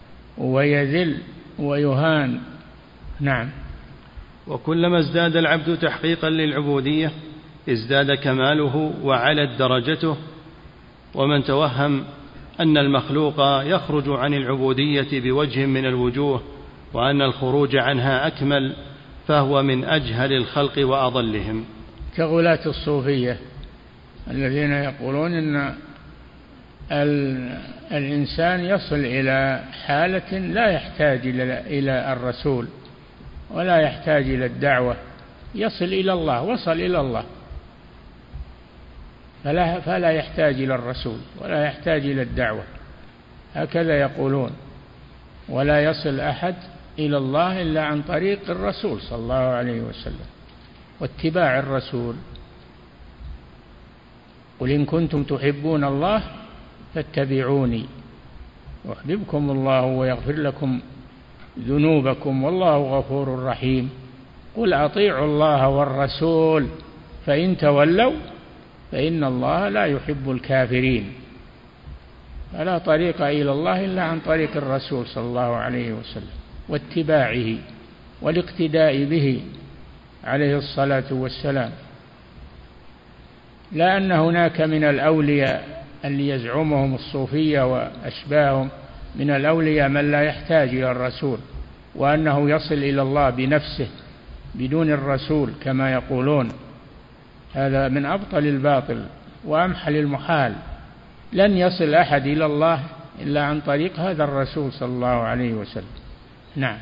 ويذل ويهان. نعم. وكلما ازداد العبد تحقيقا للعبودية ازداد كماله وعلت درجته. ومن توهم أن المخلوق يخرج عن العبودية بوجه من الوجوه وأن الخروج عنها أكمل فهو من أجهل الخلق وأضلهم، كغلاة الصوفية الذين يقولون إن الإنسان يصل إلى حالة لا يحتاج إلى الرسول ولا يحتاج إلى الدعوة، يصل إلى الله، وصل إلى الله، فلا يحتاج إلى الرسول ولا يحتاج إلى الدعوة، هكذا يقولون. ولا يصل أحد إلى الله إلا عن طريق الرسول صلى الله عليه وسلم واتباع الرسول. قل إن كنتم تحبون الله فاتبعوني يحببكم الله ويغفر لكم ذنوبكم والله غفور رحيم. قل أطيعوا الله والرسول فإن تولوا فإن الله لا يحب الكافرين. فلا طريق إلى الله إلا عن طريق الرسول صلى الله عليه وسلم واتباعه والاقتداء به عليه الصلاة والسلام. لا أن هناك من الأولياء اللي يزعمهم الصوفية وأشباههم من الأولياء من لا يحتاج إلى الرسول وأنه يصل إلى الله بنفسه بدون الرسول كما يقولون، هذا من أبطل الباطل وأمحل المحال. لن يصل أحد إلى الله إلا عن طريق هذا الرسول صلى الله عليه وسلم. نعم.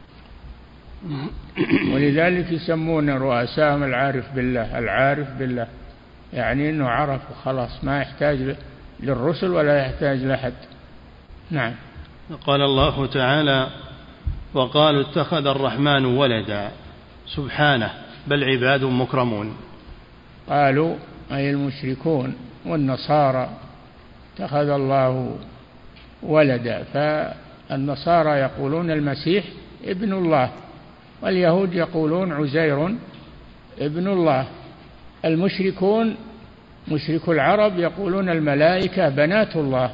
ولذلك يسمون رؤساهم العارف بالله. العارف بالله يعني أنه عرف وخلاص، ما يحتاج للرسل ولا يحتاج لأحد. نعم. قال الله تعالى: وقالوا اتخذ الرحمن ولدا سبحانه بل عباد مكرمون. قالوا أي المشركون والنصارى اتخذ الله ولدا، فالنصارى يقولون المسيح ابن الله، واليهود يقولون عزير ابن الله. المشركون مشرك العرب يقولون الملائكة بنات الله،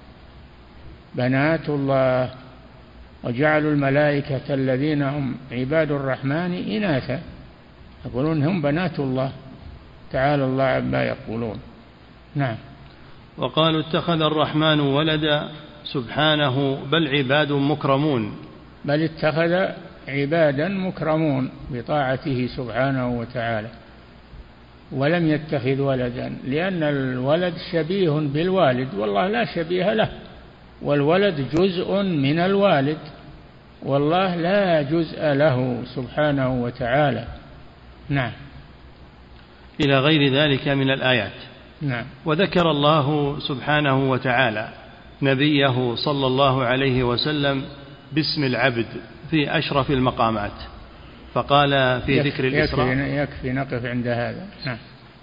بنات الله، وجعلوا الملائكة الذين هم عباد الرحمن إناثا، يقولون هم بنات الله، تعالى الله عما يقولون. نعم. وقالوا اتخذ الرحمن ولدا سبحانه بل عباد مكرمون. بل اتخذ عبادا مكرمون بطاعته سبحانه وتعالى، ولم يتخذ ولدا، لأن الولد شبيه بالوالد والله لا شبيه له، والولد جزء من الوالد والله لا جزء له سبحانه وتعالى. نعم. إلى غير ذلك من الآيات. نعم. وذكر الله سبحانه وتعالى نبيه صلى الله عليه وسلم باسم العبد في أشرف المقامات، فقال في ذكر الإسراء. يكفي نقف عند هذا. نعم.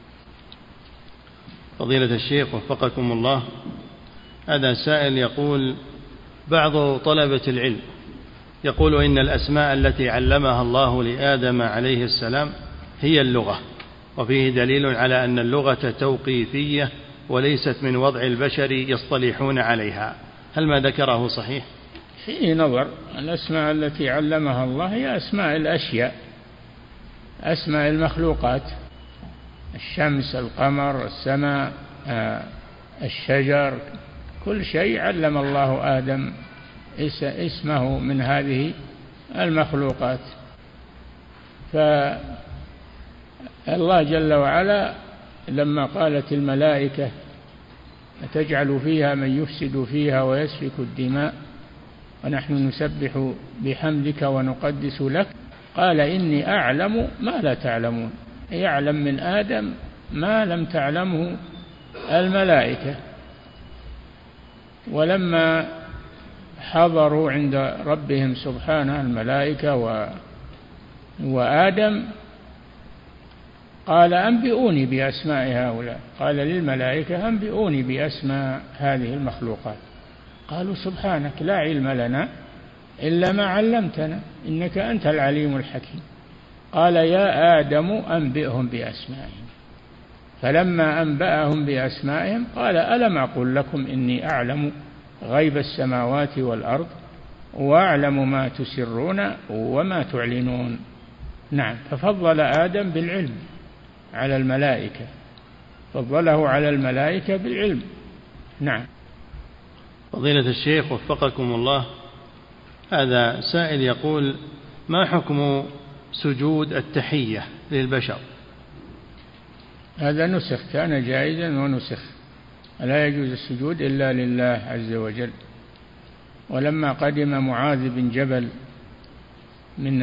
فضيلة الشيخ وفقكم الله، هذا سائل يقول: بعض طلبة العلم يقول إن الأسماء التي علمها الله لآدم عليه السلام هي اللغة، وفيه دليل على أن اللغة توقيفية وليست من وضع البشر يصطلحون عليها، هل ما ذكره صحيح؟ فيه نظر. الأسماء التي علمها الله هي أسماء الأشياء، أسماء المخلوقات، الشمس، القمر، السماء، الشجر، كل شيء علم الله آدم اسمه من هذه المخلوقات. فالله جل وعلا لما قالت الملائكة: أتجعل فيها من يفسد فيها ويسفك الدماء ونحن نسبح بحمدك ونقدس لك، قال: إني أعلم ما لا تعلمون، يعلم من آدم ما لم تعلمه الملائكة. ولما حضروا عند ربهم سبحانه الملائكة وآدم قال: أنبئوني بأسماء هؤلاء، قال للملائكة: أنبئوني بأسماء هذه المخلوقات. قالوا: سبحانك لا علم لنا إلا ما علمتنا إنك أنت العليم الحكيم. قال: يا آدم أنبئهم بأسمائهم. فلما أنبأهم بأسمائهم قال: ألم أقل لكم إني أعلم غيب السماوات والأرض وأعلم ما تسرون وما تعلنون. نعم. ففضل آدم بالعلم على الملائكة، فضله على الملائكة بالعلم. نعم. فضيلة الشيخ وفقكم الله، هذا سائل يقول: ما حكم سجود التحية للبشر؟ هذا نسخ، كان جائزا ونسخ، لا يجوز السجود إلا لله عز وجل. ولما قدم معاذ بن جبل من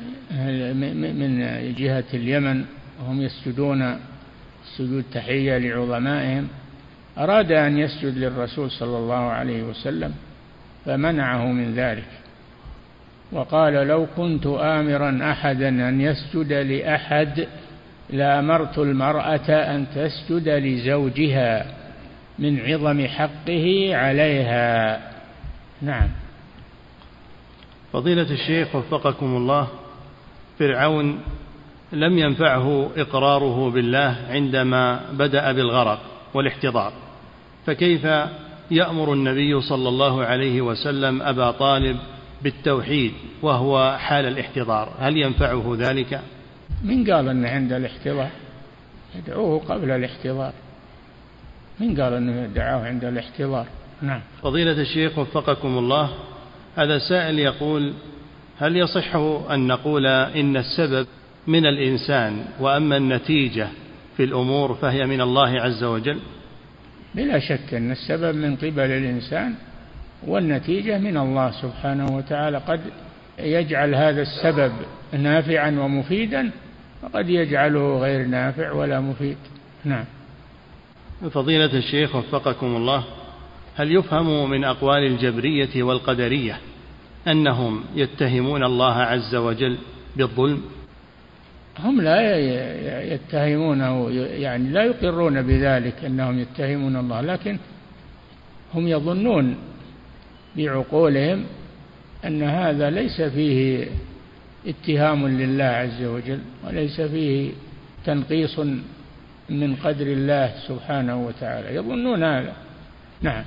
جهة اليمن وهم يسجدون سجود تحية لعظمائهم، أراد أن يسجد للرسول صلى الله عليه وسلم فمنعه من ذلك، وقال: لو كنت آمرا أحدا أن يسجد لأحد لأمرت المرأة أن تسجد لزوجها من عظم حقه عليها. نعم. فضيلة الشيخ وفقكم الله، فرعون لم ينفعه إقراره بالله عندما بدأ بالغرق والاحتضار، فكيف يأمر النبي صلى الله عليه وسلم أبا طالب بالتوحيد وهو حال الاحتضار؟ هل ينفعه ذلك؟ من قال أنه عند الاحتضار؟ يدعوه قبل الاحتضار. من قال أنه دعاه عند الاحتضار؟ نعم. فضيلة الشيخ وفقكم الله، هذا سائل يقول: هل يصح أن نقول إن السبب من الإنسان وأما النتيجة في الأمور فهي من الله عز وجل؟ بلا شك أن السبب من قبل الإنسان والنتيجة من الله سبحانه وتعالى. قد يجعل هذا السبب نافعا ومفيدا وقد يجعله غير نافع ولا مفيد. نعم. فضيلة الشيخ وفقكم الله، هل يفهم من أقوال الجبرية والقدرية أنهم يتهمون الله عز وجل بالظلم؟ هم لا يتهمونه، يعني لا يقرون بذلك أنهم يتهمون الله، لكن هم يظنون بعقولهم أن هذا ليس فيه اتهام لله عز وجل وليس فيه تنقيص من قدر الله سبحانه وتعالى، يظنون هذا. نعم.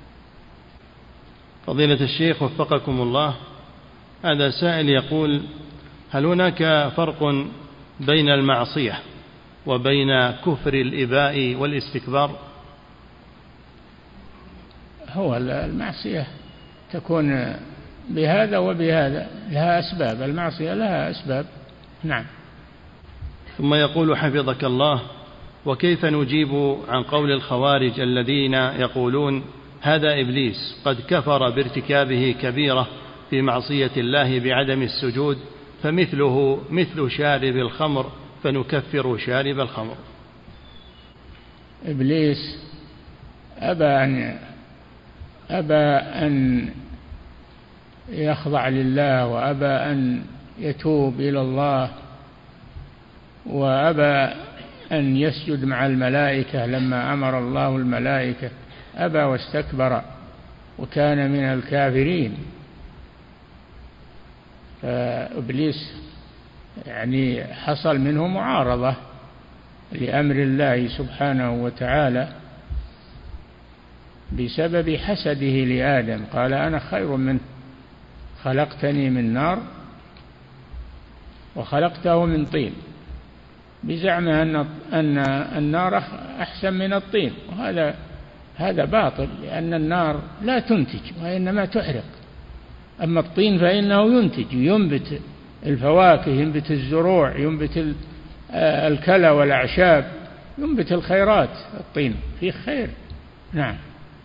فضيلة الشيخ وفقكم الله، هذا سائل يقول: هل هناك فرق بين المعصية وبين كفر الإباء والاستكبار؟ هو المعصية تكون بهذا وبهذا، لها أسباب، المعصية لها أسباب. نعم. ثم يقول حفظك الله: وكيف نجيب عن قول الخوارج الذين يقولون هذا إبليس قد كفر بارتكابه كبيرة في معصية الله بعدم السجود، فمثله مثل شارب الخمر فنكفر شارب الخمر؟ إبليس أبى أن يخضع لله، وأبى أن يتوب إلى الله، وأبى أن يسجد مع الملائكة لما أمر الله الملائكة، أبى واستكبر وكان من الكافرين. فإبليس يعني حصل منه معارضة لأمر الله سبحانه وتعالى بسبب حسده لآدم، قال أنا خير منه، خلقتني من نار وخلقته من طين، بزعمه أن النار أحسن من الطين، وهذا باطل، لأن النار لا تنتج وإنما تحرق، أما الطين فإنه ينتج، ينبت الفواكه، ينبت الزروع، ينبت الكلى والأعشاب، ينبت الخيرات، الطين فيه خير. نعم.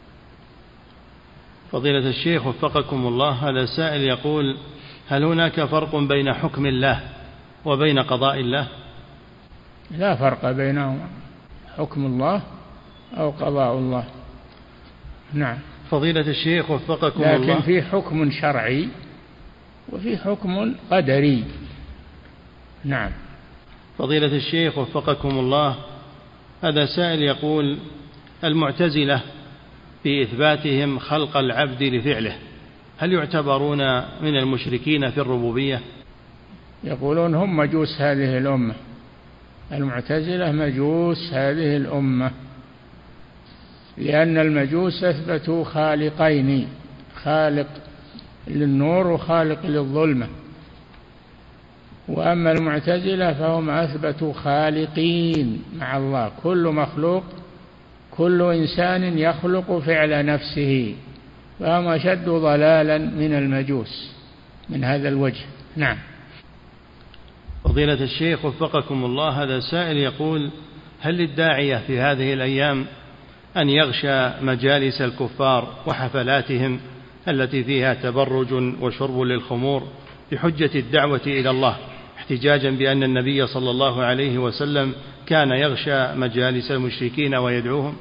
فضيلة الشيخ وفقكم الله، هذا سائل يقول: هل هناك فرق بين حكم الله وبين قضاء الله؟ لا فرق بينهما، حكم الله أو قضاء الله. نعم. فضيلة الشيخ وفقكم الله، لكن في حكم شرعي وفي حكم قدري. نعم. فضيلة الشيخ وفقكم الله، هذا سائل يقول: المعتزلة في إثباتهم خلق العبد لفعله، هل يعتبرون من المشركين في الربوبية؟ يقولون هم مجوس هذه الأمة، المعتزلة مجوس هذه الأمة، لأن المجوس أثبتوا خالقين، خالق للنور وخالق للظلمة، وأما المعتزلة فهم أثبتوا خالقين مع الله، كل مخلوق، كل إنسان يخلق فعل نفسه، فهم أشد ضلالا من المجوس من هذا الوجه. نعم. فضيلة الشيخ وفقكم الله، هذا سائل يقول: هل للداعية في هذه الأيام أن يغشى مجالس الكفار وحفلاتهم التي فيها تبرج وشرب للخمور بحجة الدعوة إلى الله، احتجاجا بأن النبي صلى الله عليه وسلم كان يغشى مجالس المشركين ويدعوهم؟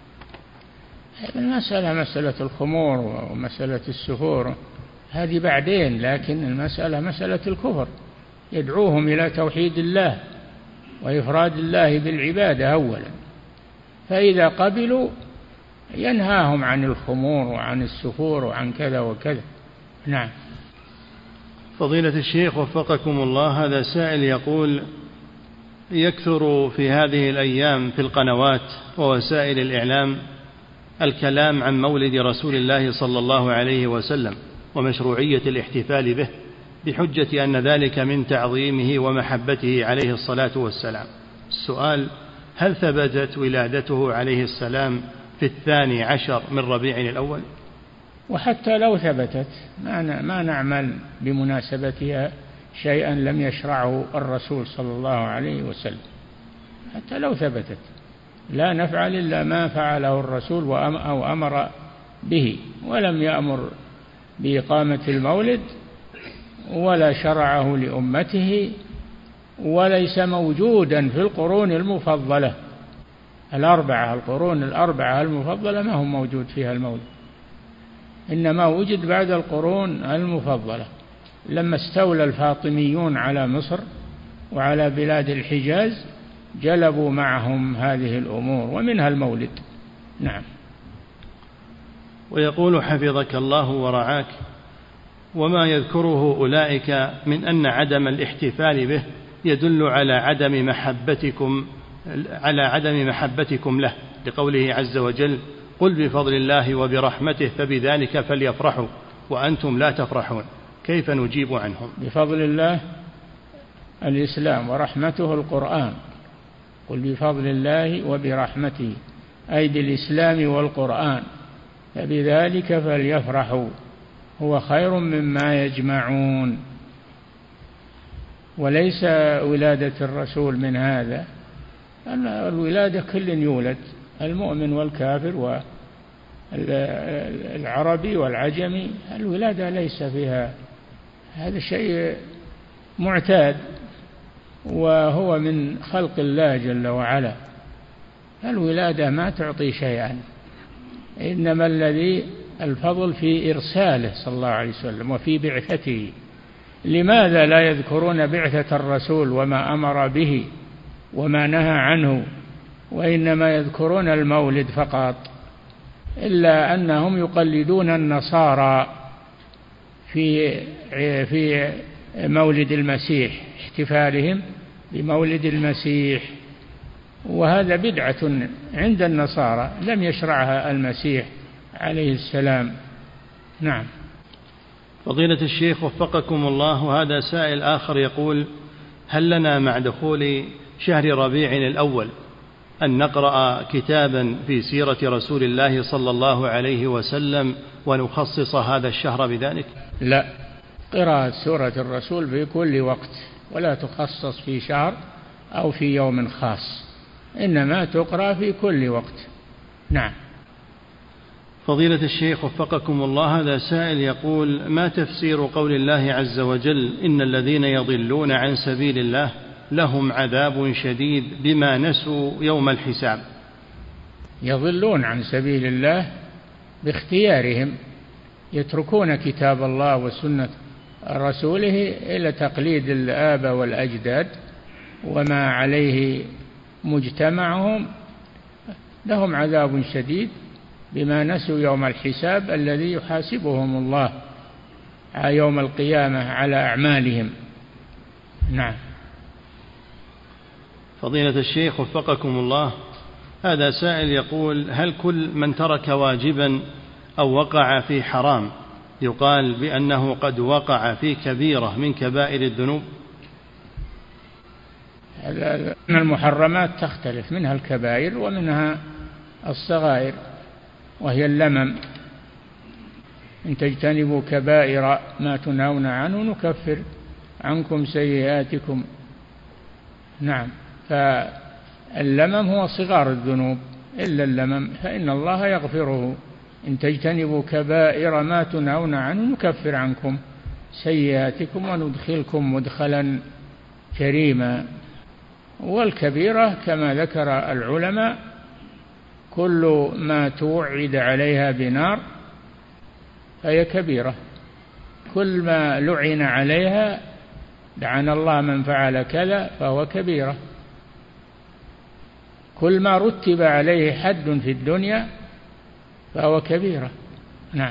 المسألة مسألة الخمور ومسألة السفور هذه بعدين، لكن المسألة مسألة الكفر، يدعوهم إلى توحيد الله وإفراد الله بالعبادة أولا، فإذا قبلوا ينهاهم عن الخمور وعن السفور وعن كذا وكذا. نعم. فضيلة الشيخ وفقكم الله، هذا سائل يقول: يكثر في هذه الأيام في القنوات ووسائل الإعلام الكلام عن مولد رسول الله صلى الله عليه وسلم ومشروعية الاحتفال به بحجة أن ذلك من تعظيمه ومحبته عليه الصلاة والسلام. السؤال: هل ثبتت ولادته عليه السلام في 12 من ربيع الأول؟ وحتى لو ثبتت ما نعمل بمناسبتها شيئا لم يشرعه الرسول صلى الله عليه وسلم، حتى لو ثبتت لا نفعل إلا ما فعله الرسول أو أمر به، ولم يأمر بإقامة المولد ولا شرعه لأمته، وليس موجودا في القرون المفضلة القرون الأربعة المفضلة ما هو موجود فيها المولد، إنما وجد بعد القرون المفضلة لما استولى الفاطميون على مصر وعلى بلاد الحجاز، جلبوا معهم هذه الأمور ومنها المولد. نعم. ويقول حفظك الله ورعاك: وما يذكره أولئك من أن عدم الاحتفال به يدل على عدم محبتكم له، لقوله عز وجل: قل بفضل الله وبرحمته فبذلك فليفرحوا وأنتم لا تفرحون، كيف نجيب عنهم؟ بفضل الله الإسلام ورحمته القرآن، قل بفضل الله وبرحمته أي بالإسلام والقرآن، فبذلك فليفرحوا هو خير مما يجمعون. وليس ولادة الرسول من هذا، أن الولادة كل يولد، المؤمن والكافر والعربي والعجمي، الولادة ليس فيها هذا شيء معتاد، وهو من خلق الله جل وعلا. الولادة ما تعطي شيئا، إنما الذي الفضل في إرساله صلى الله عليه وسلم وفي بعثته. لماذا لا يذكرون بعثة الرسول وما أمر به وما نهى عنه، وإنما يذكرون المولد فقط؟ إلا أنهم يقلدون النصارى في مولد المسيح، احتفالهم بمولد المسيح، وهذا بدعة عند النصارى لم يشرعها المسيح عليه السلام. نعم. فضيلة الشيخ وفقكم الله، هذا سائل آخر يقول: هل لنا مع دخول شهر ربيع الأول أن نقرأ كتابا في سيرة رسول الله صلى الله عليه وسلم ونخصص هذا الشهر بذلك؟ لا، قراءة سورة الرسول في كل وقت، ولا تخصص في شهر أو في يوم خاص، إنما تقرأ في كل وقت. نعم. فضيلة الشيخ وفقكم الله، هذا سائل يقول: ما تفسير قول الله عز وجل: إن الذين يضلون عن سبيل الله لهم عذاب شديد بما نسوا يوم الحساب؟ يضلون عن سبيل الله باختيارهم، يتركون كتاب الله وسنة رسوله إلى تقليد الآباء والأجداد وما عليه مجتمعهم، لهم عذاب شديد بما نسوا يوم الحساب الذي يحاسبهم الله يوم القيامة على أعمالهم. نعم. فضيلة الشيخ وفقكم الله، هذا سائل يقول: هل كل من ترك واجبا أو وقع في حرام يقال بأنه قد وقع في كبيرة من كبائر الذنوب؟ المحرمات تختلف، منها الكبائر ومنها الصغائر، وهي اللمم. إن تجتنبوا كبائر ما تنهون عنه نكفر عنكم سيئاتكم. نعم. فاللمم هو صغار الذنوب، إلا اللمم فإن الله يغفره. إن تجتنبوا كبائر ما تنهون عنه نكفر عنكم سيئاتكم وندخلكم مدخلا كريما. والكبيرة كما ذكر العلماء كل ما توعد عليها بنار فهي كبيرة، كل ما لعن عليها لعن الله من فعل كذا فهو كبيرة، كل ما رتب عليه حد في الدنيا فهو كبيرة. نعم.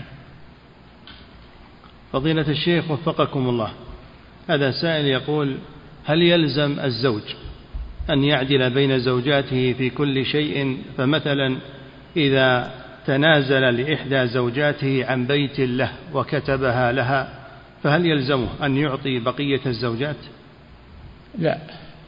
فضيلة الشيخ وفقكم الله، هذا سائل يقول: هل يلزم الزوج أن يعدل بين زوجاته في كل شيء؟ فمثلا إذا تنازل لإحدى زوجاته عن بيت له وكتبها لها، فهل يلزمه أن يعطي بقية الزوجات؟ لا،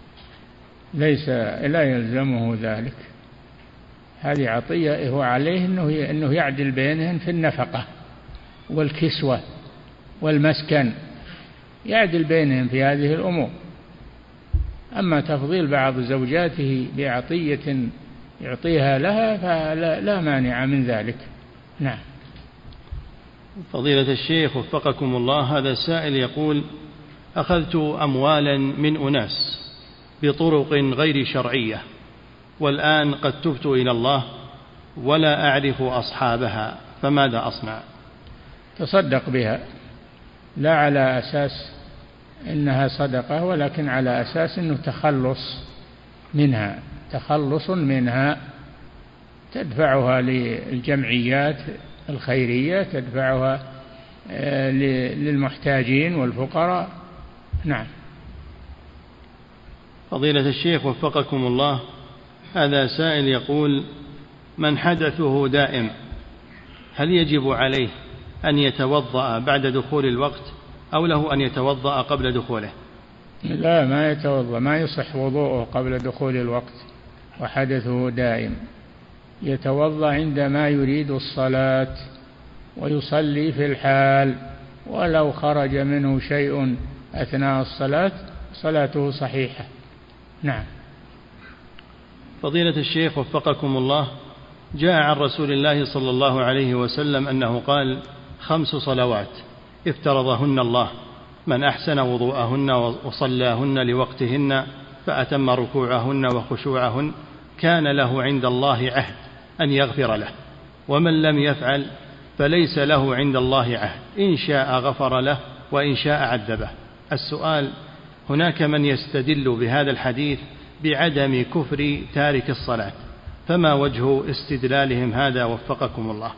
لا يلزمه ذلك. هذه عطية هو عليه أنه يعدل بينهم في النفقة والكسوة والمسكن، يعدل بينهم في هذه الأمور. أما تفضيل بعض زوجاته بعطية يعطيها لها فلا مانع من ذلك. نعم. فضيلة الشيخ وفقكم الله، هذا السائل يقول: أخذت أموالا من أناس بطرق غير شرعية، والآن قد تبت إلى الله ولا أعرف أصحابها، فماذا أصنع؟ تصدق بها، لا على أساس إنها صدقة، ولكن على أساس أنه تخلص منها، تدفعها للجمعيات الخيرية، تدفعها للمحتاجين والفقراء. نعم. فضيلة الشيخ وفقكم الله، هذا سائل يقول: من حدثه دائم هل يجب عليه أن يتوضأ بعد دخول الوقت أو له أن يتوضأ قبل دخوله؟ لا، ما يتوضأ، ما يصح وضوءه قبل دخول الوقت وحدثه دائم. يتوضأ عندما يريد الصلاة ويصلي في الحال. ولو خرج منه شيء أثناء الصلاة صلاته صحيحة. نعم. فضيلة الشيخ وفقكم الله، جاء عن رسول الله صلى الله عليه وسلم أنه قال: 5 صلوات افترضهن الله، من أحسن وضوءهن وصلاهن لوقتهن فأتم ركوعهن وخشوعهن كان له عند الله عهد أن يغفر له، ومن لم يفعل فليس له عند الله عهد، إن شاء غفر له وإن شاء عذبه. السؤال: هناك من يستدل بهذا الحديث بعدم كفر تارك الصلاة، فما وجه استدلالهم هذا وفقكم الله؟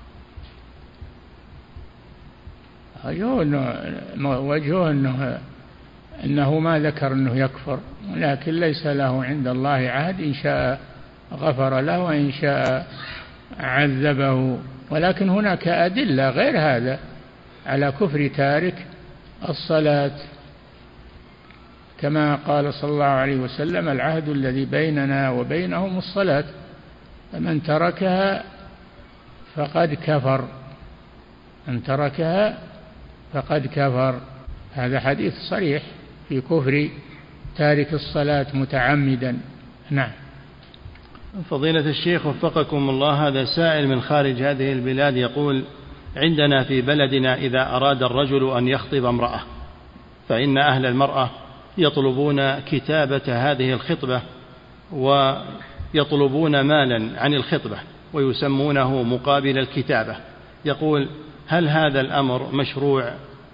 وجهه أنه ما ذكر أنه يكفر، لكن ليس له عند الله عهد، إن شاء غفر له وإن شاء عذبه. ولكن هناك أدلة غير هذا على كفر تارك الصلاة، كما قال صلى الله عليه وسلم: العهد الذي بيننا وبينهم الصلاة، فمن تركها فقد كفر، من تركها فقد كفر. هذا حديث صريح في كفر تارك الصلاة متعمدا. نعم. فضيلة الشيخ وفقكم الله، هذا سائل من خارج هذه البلاد يقول: عندنا في بلدنا إذا أراد الرجل أن يخطب امرأة فإن أهل المرأة يطلبون كتابة هذه الخطبة ويطلبون مالا عن الخطبة ويسمونه مقابل الكتابة. يقول: هل هذا الأمر مشروع؟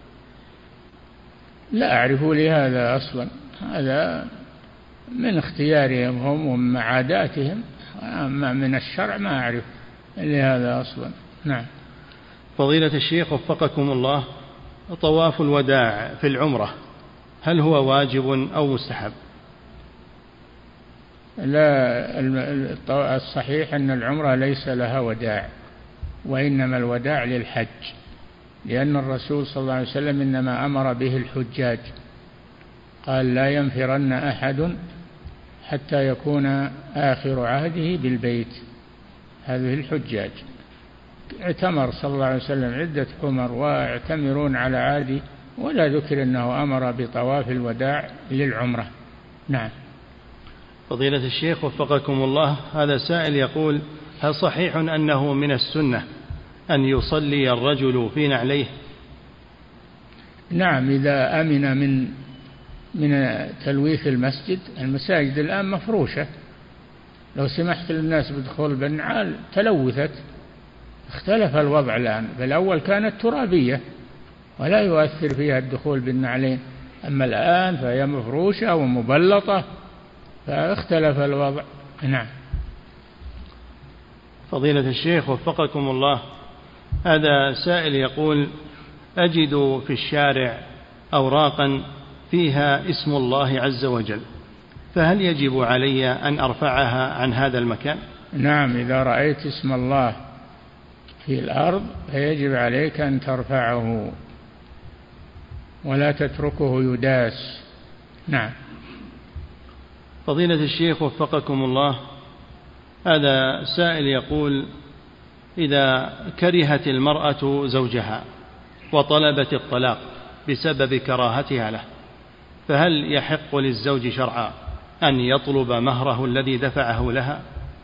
لا أعرف لهذا أصلا، هذا من اختيارهم هم ومن عاداتهم، أما من الشرع ما أعرف لهذا أصلا. نعم. فضيلة الشيخ وفقكم الله، طواف الوداع في العمرة هل هو واجب أو مستحب؟ لا، الصحيح أن العمرة ليس لها وداع، وإنما الوداع للحج، لأن الرسول صلى الله عليه وسلم إنما أمر به الحجاج، قال: لا ينفرن أحد حتى يكون آخر عهده بالبيت. هذه الحجاج اعتمر صلى الله عليه وسلم عدة عمر واعتمرون على عادي، ولا ذكر أنه أمر بطواف الوداع للعمرة. نعم. فضيلة الشيخ وفقكم الله، هذا سائل يقول: هل صحيح أنه من السنة أن يصلي الرجل في نعليه؟ نعم، إذا أمن من تلويث المسجد. المساجد الآن مفروشة، لو سمحت للناس بدخول بالنعال تلوثت، اختلف الوضع الآن. بالأول كانت ترابية ولا يؤثر فيها الدخول بالنعلين، أما الآن فهي مفروشة ومبلطة، فاختلف الوضع. نعم. فضيلة الشيخ وفقكم الله، هذا سائل يقول: أجد في الشارع أوراقا فيها اسم الله عز وجل، فهل يجب علي أن أرفعها عن هذا المكان؟ نعم، إذا رأيت اسم الله في الأرض فيجب عليك أن ترفعه ولا تتركه يداس. نعم. فضيلة الشيخ وفقكم الله، هذا سائل يقول: إذا كرهت المرأة زوجها وطلبت الطلاق بسبب كراهتها له، فهل يحق للزوج شرعا أن يطلب مهره الذي دفعه لها؟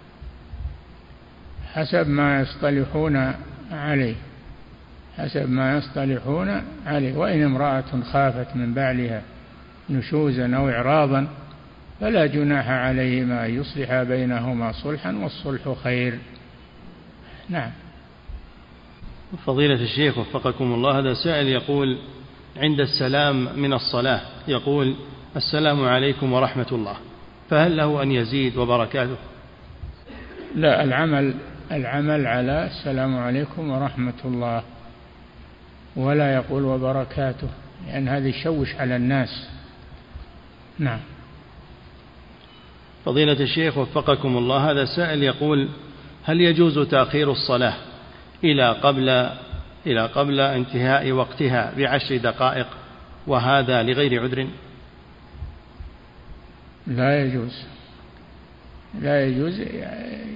حسب ما يصطلحون عليه، حسب ما يصطلحون عليه. وإن امرأة خافت من بعلها نشوزا أو إعراضا فلا جناح عليهما أن يصلحا بينهما صلحا، والصلح خير. نعم. فضيلة الشيخ وفقكم الله، هذا سائل يقول: عند السلام من الصلاة يقول: السلام عليكم ورحمة الله، فهل له أن يزيد وبركاته؟ لا، العمل على السلام عليكم ورحمة الله، ولا يقول وبركاته، لأن هذا يشوش على الناس. نعم. فضيلة الشيخ وفقكم الله، هذا سائل يقول: هل يجوز تأخير الصلاة إلى قبل انتهاء وقتها ب10 دقائق، وهذا لغير عذر؟ لا يجوز، لا يجوز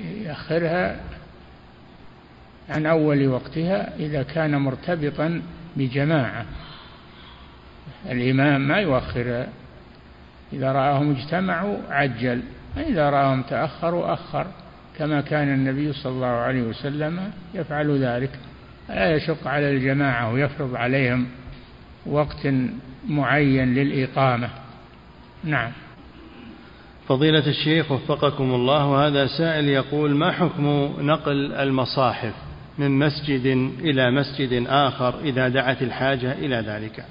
يأخرها عن أول وقتها إذا كان مرتبطا بجماعة. الإمام ما يؤخر، إذا رآهم اجتمعوا عجل، إذا رآهم تأخروا أخر، كما كان النبي صلى الله عليه وسلم يفعل ذلك، لا يشق على الجماعة ويفرض عليهم وقت معين للإقامة. نعم. فضيلة الشيخ وفقكم الله، وهذا سائل يقول: ما حكم نقل المصاحف من مسجد إلى مسجد آخر إذا دعت الحاجة إلى ذلك؟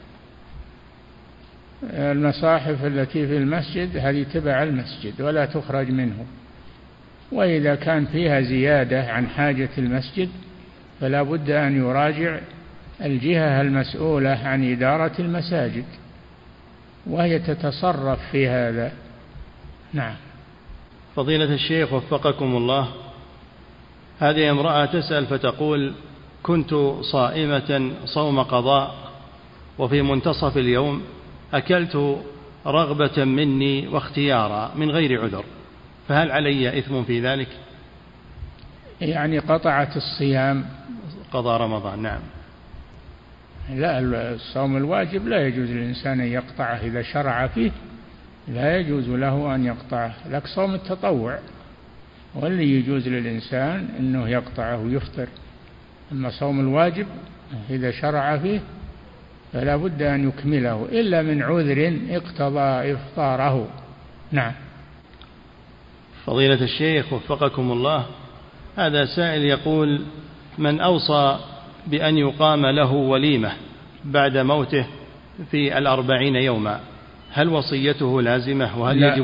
المصاحف التي في المسجد هذه تبع المسجد ولا تخرج منه، وإذا كان فيها زيادة عن حاجة المسجد فلا بد أن يراجع الجهة المسؤولة عن إدارة المساجد، وهي تتصرف في هذا. نعم. فضيلة الشيخ وفقكم الله، هذه امرأة تسأل فتقول: كنت صائمة صوم قضاء، وفي منتصف اليوم أكلت رغبة مني واختيارا من غير عذر، فهل علي إثم في ذلك؟ يعني قطعت الصيام، قضاء رمضان. نعم. لا، الصوم الواجب لا يجوز للإنسان أن يقطعه، إذا شرع فيه لا يجوز له أن يقطعه، لك صوم التطوع واللي يجوز للإنسان أنه يقطعه ويفطر، أما صوم الواجب إذا شرع فيه فلا بد أن يكمله إلا من عذر اقتضى إفطاره. نعم. فضيلة الشيخ وفقكم الله، هذا سائل يقول: من أوصى بأن يقام له وليمة بعد موته في 40 يوما، هل وصيته لازمة وهل لا، يجب؟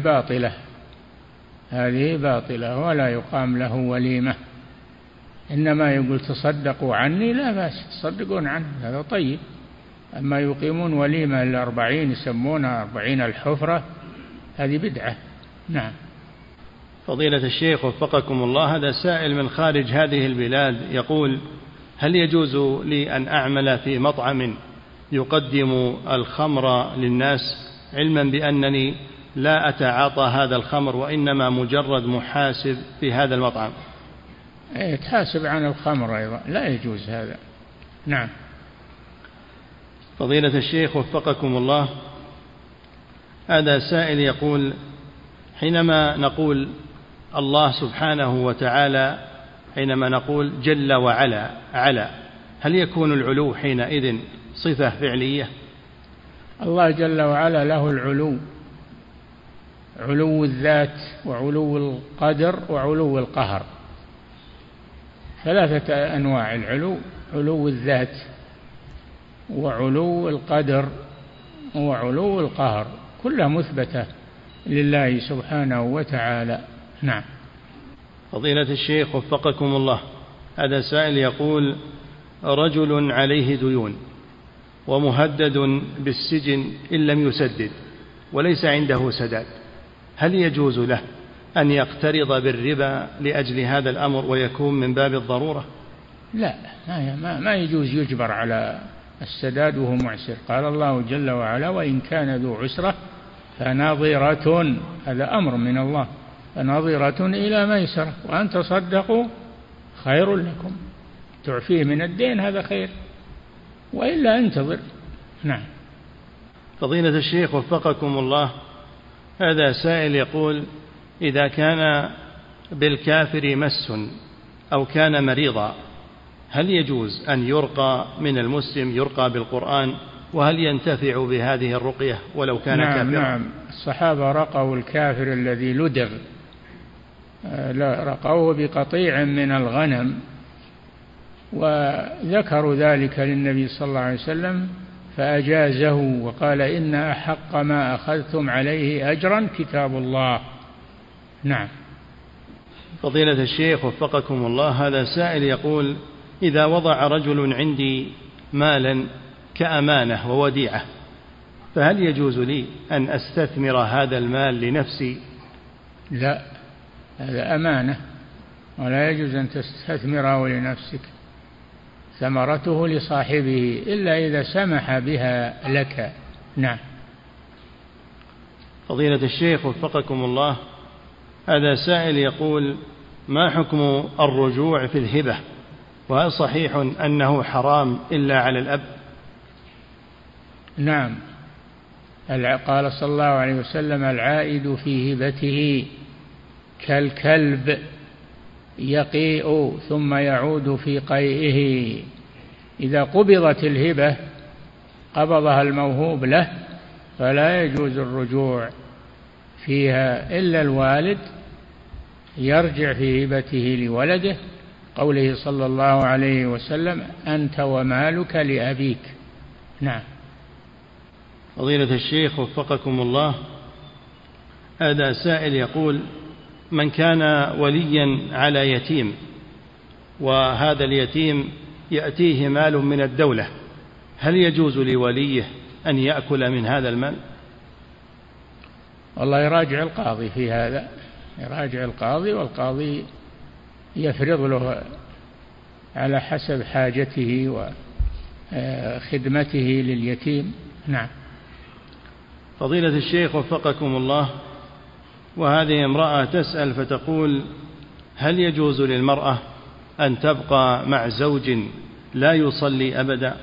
هذه باطلة ولا يقام له وليمة، إنما يقول تصدقوا عني، لا بأس تصدقون عنه، هذا طيب. أما يقيمون وليمة 40 يسمونها 40 الحفرة، هذه بدعة. نعم. فضيلة الشيخ وفقكم الله، هذا سائل من خارج هذه البلاد يقول: هل يجوز لي أن أعمل في مطعم يقدم الخمر للناس، علما بأنني لا أتعاطى هذا الخمر وإنما مجرد محاسب في هذا المطعم؟ تحاسب عن الخمر أيضا، لا يجوز هذا. نعم. فضيلة الشيخ وفقكم الله، هذا سائل يقول: حينما نقول الله سبحانه وتعالى، حينما نقول جل وعلا على، هل يكون العلو حينئذ صفة فعلية؟ الله جل وعلا له العلو، علو الذات وعلو القدر وعلو القهر، 3 أنواع العلو: علو الذات وعلو القدر وعلو القهر، كلها مثبتة لله سبحانه وتعالى. نعم. فضيلة الشيخ وفقكم الله، هذا سائل يقول: رجل عليه ديون ومهدد بالسجن إن لم يسدد وليس عنده سداد، هل يجوز له أن يقترض بالربا لأجل هذا الأمر ويكون من باب الضرورة؟ لا، ما يجوز يجبر على السداد وهو معسر. قال الله جل وعلا: وإن كان ذو عسرة فناظرة، هذا أمر من الله، فناظرة إلى ميسرة، وأن تصدقوا خير لكم، تعفيه من الدين هذا خير، وإلا انتظر. نعم. فضيلة الشيخ وفقكم الله، هذا سائل يقول: إذا كان بالكافر مس أو كان مريضا، هل يجوز أن يرقى من المسلم، يرقى بالقرآن، وهل ينتفع بهذه الرقية ولو كان كافرا؟ نعم. الصحابة رقوا الكافر الذي لدغ، رقوه بقطيع من الغنم، وذكروا ذلك للنبي صلى الله عليه وسلم فأجازه وقال: إن أحق ما أخذتم عليه أجرا كتاب الله. نعم. فضيلة الشيخ وفقكم الله، هذا سائل يقول: إذا وضع رجل عندي مالا كأمانة ووديعة، فهل يجوز لي أن أستثمر هذا المال لنفسي؟ لا، هذا أمانة ولا يجوز أن تستثمره لنفسك، ثمرته لصاحبه إلا إذا سمح بها لك. نعم. فضيلة الشيخ وفقكم الله، هذا سائل يقول: ما حكم الرجوع في الهبة وهل صحيح أنه حرام إلا على الأب؟ نعم، قال صلى الله عليه وسلم: العائد في هبته كالكلب يقيء ثم يعود في قيئه. إذا قبضت الهبة قبضها الموهوب له فلا يجوز الرجوع فيها إلا الوالد يرجع في هبته لولده، قوله صلى الله عليه وسلم: أنت ومالك لأبيك. نعم. فضيلة الشيخ وفقكم الله، هذا سائل يقول: من كان وليا على يتيم وهذا اليتيم يأتيه مال من الدولة، هل يجوز لوليه أن يأكل من هذا المال؟ والله يراجع القاضي في هذا، يراجع القاضي، والقاضي يفرض له على حسب حاجته وخدمته لليتيم. نعم. فضيلة الشيخ وفقكم الله، وهذه امرأة تسأل فتقول: هل يجوز للمرأة أن تبقى مع زوج لا يصلي أبدا؟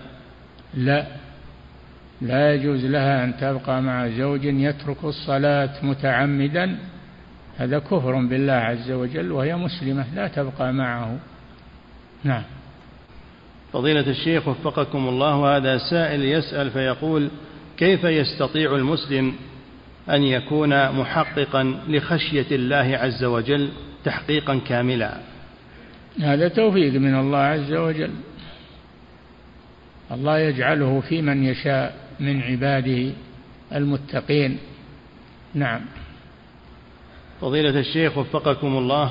لا يجوز لها أن تبقى مع زوج يترك الصلاة متعمدا، هذا كفر بالله عز وجل، وهي مسلمة لا تبقى معه. نعم. فضيلة الشيخ وفقكم الله، هذا سائل يسأل فيقول: كيف يستطيع المسلم أن يكون محققا لخشية الله عز وجل تحقيقا كاملا؟ هذا توفيق من الله عز وجل، الله يجعله في من يشاء من عباده المتقين. نعم. فضيلة الشيخ وفقكم الله،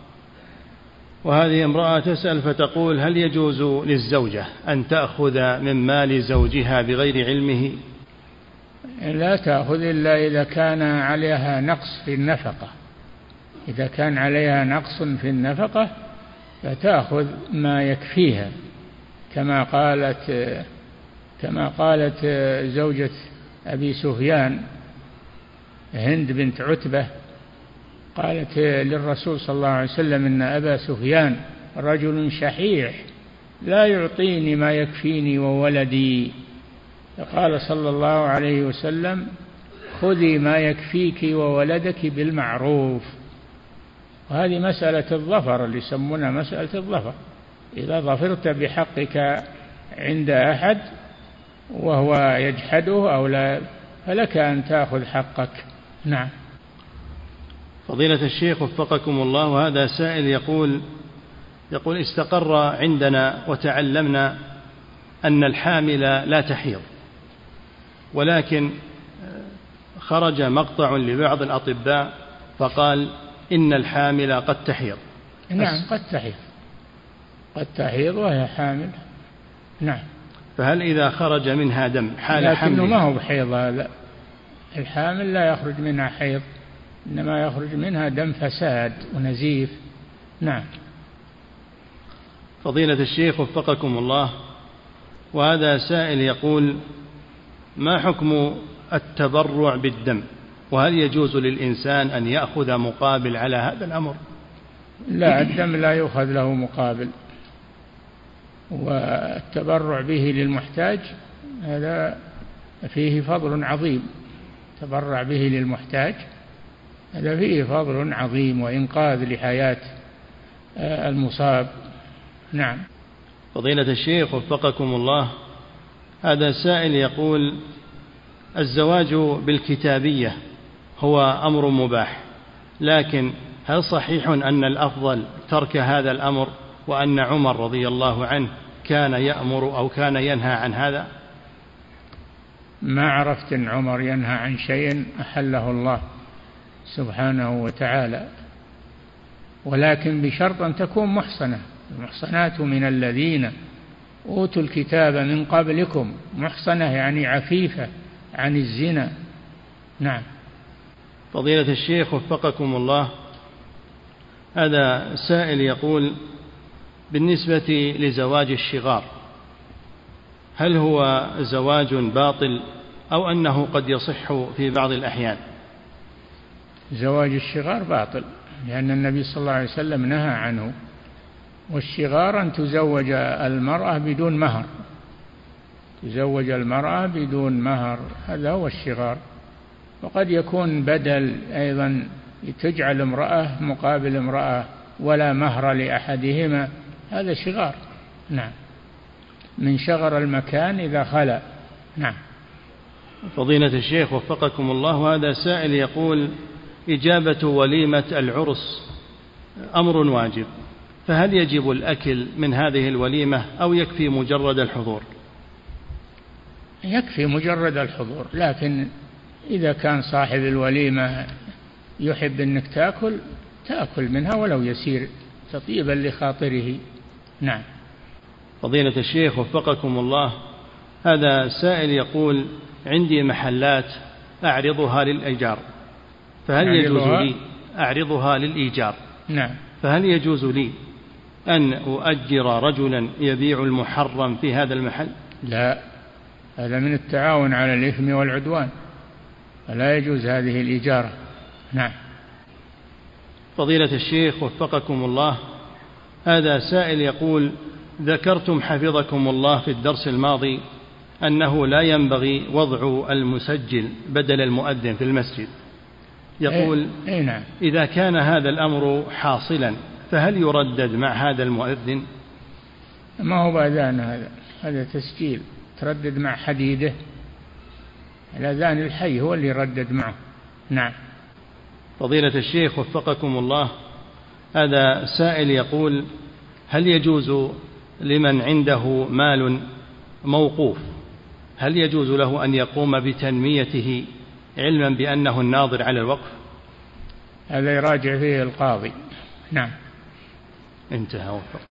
وهذه امرأة تسأل فتقول: هل يجوز للزوجة أن تأخذ من مال زوجها بغير علمه؟ لا تأخذ إلا إذا كان عليها نقص في النفقة، إذا كان عليها نقص في النفقة فتأخذ ما يكفيها، كما قالت زوجة أبي سفيان هند بنت عتبة، قالت للرسول صلى الله عليه وسلم: إن أبا سفيان رجل شحيح لا يعطيني ما يكفيني وولدي. فقال صلى الله عليه وسلم: خذي ما يكفيك وولدك بالمعروف. وهذه مسألة الظفر اللي يسمونها مسألة الظفر، إذا ظفرت بحقك عند أحد وهو يجحده أو لا فلك أن تأخذ حقك. نعم. فضيلة الشيخ وفقكم الله، وهذا سائل يقول: استقر عندنا وتعلمنا أن الحامل لا تحيض، ولكن خرج مقطع لبعض الأطباء فقال إن الحامل قد تحيض. نعم، قد تحيض وهي حامل. نعم. فهل إذا خرج منها دم حال حمل؟ لكنه ما هو بحيض، هذا الحامل لا يخرج منها حيض، إنما يخرج منها دم فساد ونزيف. نعم. فضيلة الشيخ وفقكم الله، وهذا سائل يقول: ما حكم التبرع بالدم، وهل يجوز للإنسان أن يأخذ مقابل على هذا الأمر؟ لا، الدم لا يؤخذ له مقابل، والتبرع به للمحتاج هذا فيه فضل عظيم، تبرع به للمحتاج هذا فيه فضل عظيم وإنقاذ لحياة المصاب. نعم. فضيلة الشيخ وفقكم الله، هذا سائل يقول: الزواج بالكتابية هو أمر مباح، لكن هل صحيح أن الأفضل ترك هذا الأمر، وأن عمر رضي الله عنه كان يأمر أو كان ينهى عن هذا؟ ما عرفت أن عمر ينهى عن شيء أحله الله سبحانه وتعالى، ولكن بشرط أن تكون محصنة. المحصنات من الذين أوتوا الكتاب من قبلكم، محصنة يعني عفيفة عن الزنا. نعم. فضيلة الشيخ وفقكم الله، هذا سائل يقول: بالنسبة لزواج الشغار، هل هو زواج باطل أو أنه قد يصح في بعض الأحيان؟ زواج الشغار باطل، لأن النبي صلى الله عليه وسلم نهى عنه، والشغار أن تزوج المرأة بدون مهر، تزوج المرأة بدون مهر، هذا هو الشغار. وقد يكون بدل أيضا، تجعل امرأة مقابل امرأة ولا مهر لأحدهما، هذا شغار. نعم، من شغر المكان إذا خلا. نعم. فضيلة الشيخ وفقكم الله، هذا سائل يقول: إجابة وليمة العرس أمر واجب، فهل يجب الأكل من هذه الوليمة أو يكفي مجرد الحضور؟ يكفي مجرد الحضور، لكن إذا كان صاحب الوليمة يحب أنك تأكل منها ولو يسير تطيبا لخاطره. نعم. فضيلة الشيخ وفقكم الله، هذا سائل يقول: عندي محلات أعرضها للإيجار، فهل يجوز لي أعرضها للإيجار؟ نعم. فهل يجوز لي أن أؤجر رجلا يبيع المحرم في هذا المحل؟ لا، هذا من التعاون على الإثم والعدوان، فلا يجوز هذه الإجارة. نعم. فضيلة الشيخ وفقكم الله، هذا سائل يقول: ذكرتم حفظكم الله في الدرس الماضي أنه لا ينبغي وضع المسجل بدل المؤذن في المسجد، يقول: نعم. إذا كان هذا الأمر حاصلا فهل يردد مع هذا المؤذن؟ ما هو بأذان، هذا تسجيل، تردد مع حديده، الأذان الحي هو اللي يردد معه. نعم. فضيلة الشيخ وفقكم الله، هذا سائل يقول: هل يجوز لمن عنده مال موقوف، هل يجوز له أن يقوم بتنميته علما بأنه الناظر على الوقف؟ هذا يراجع فيه القاضي. نعم. انتهى.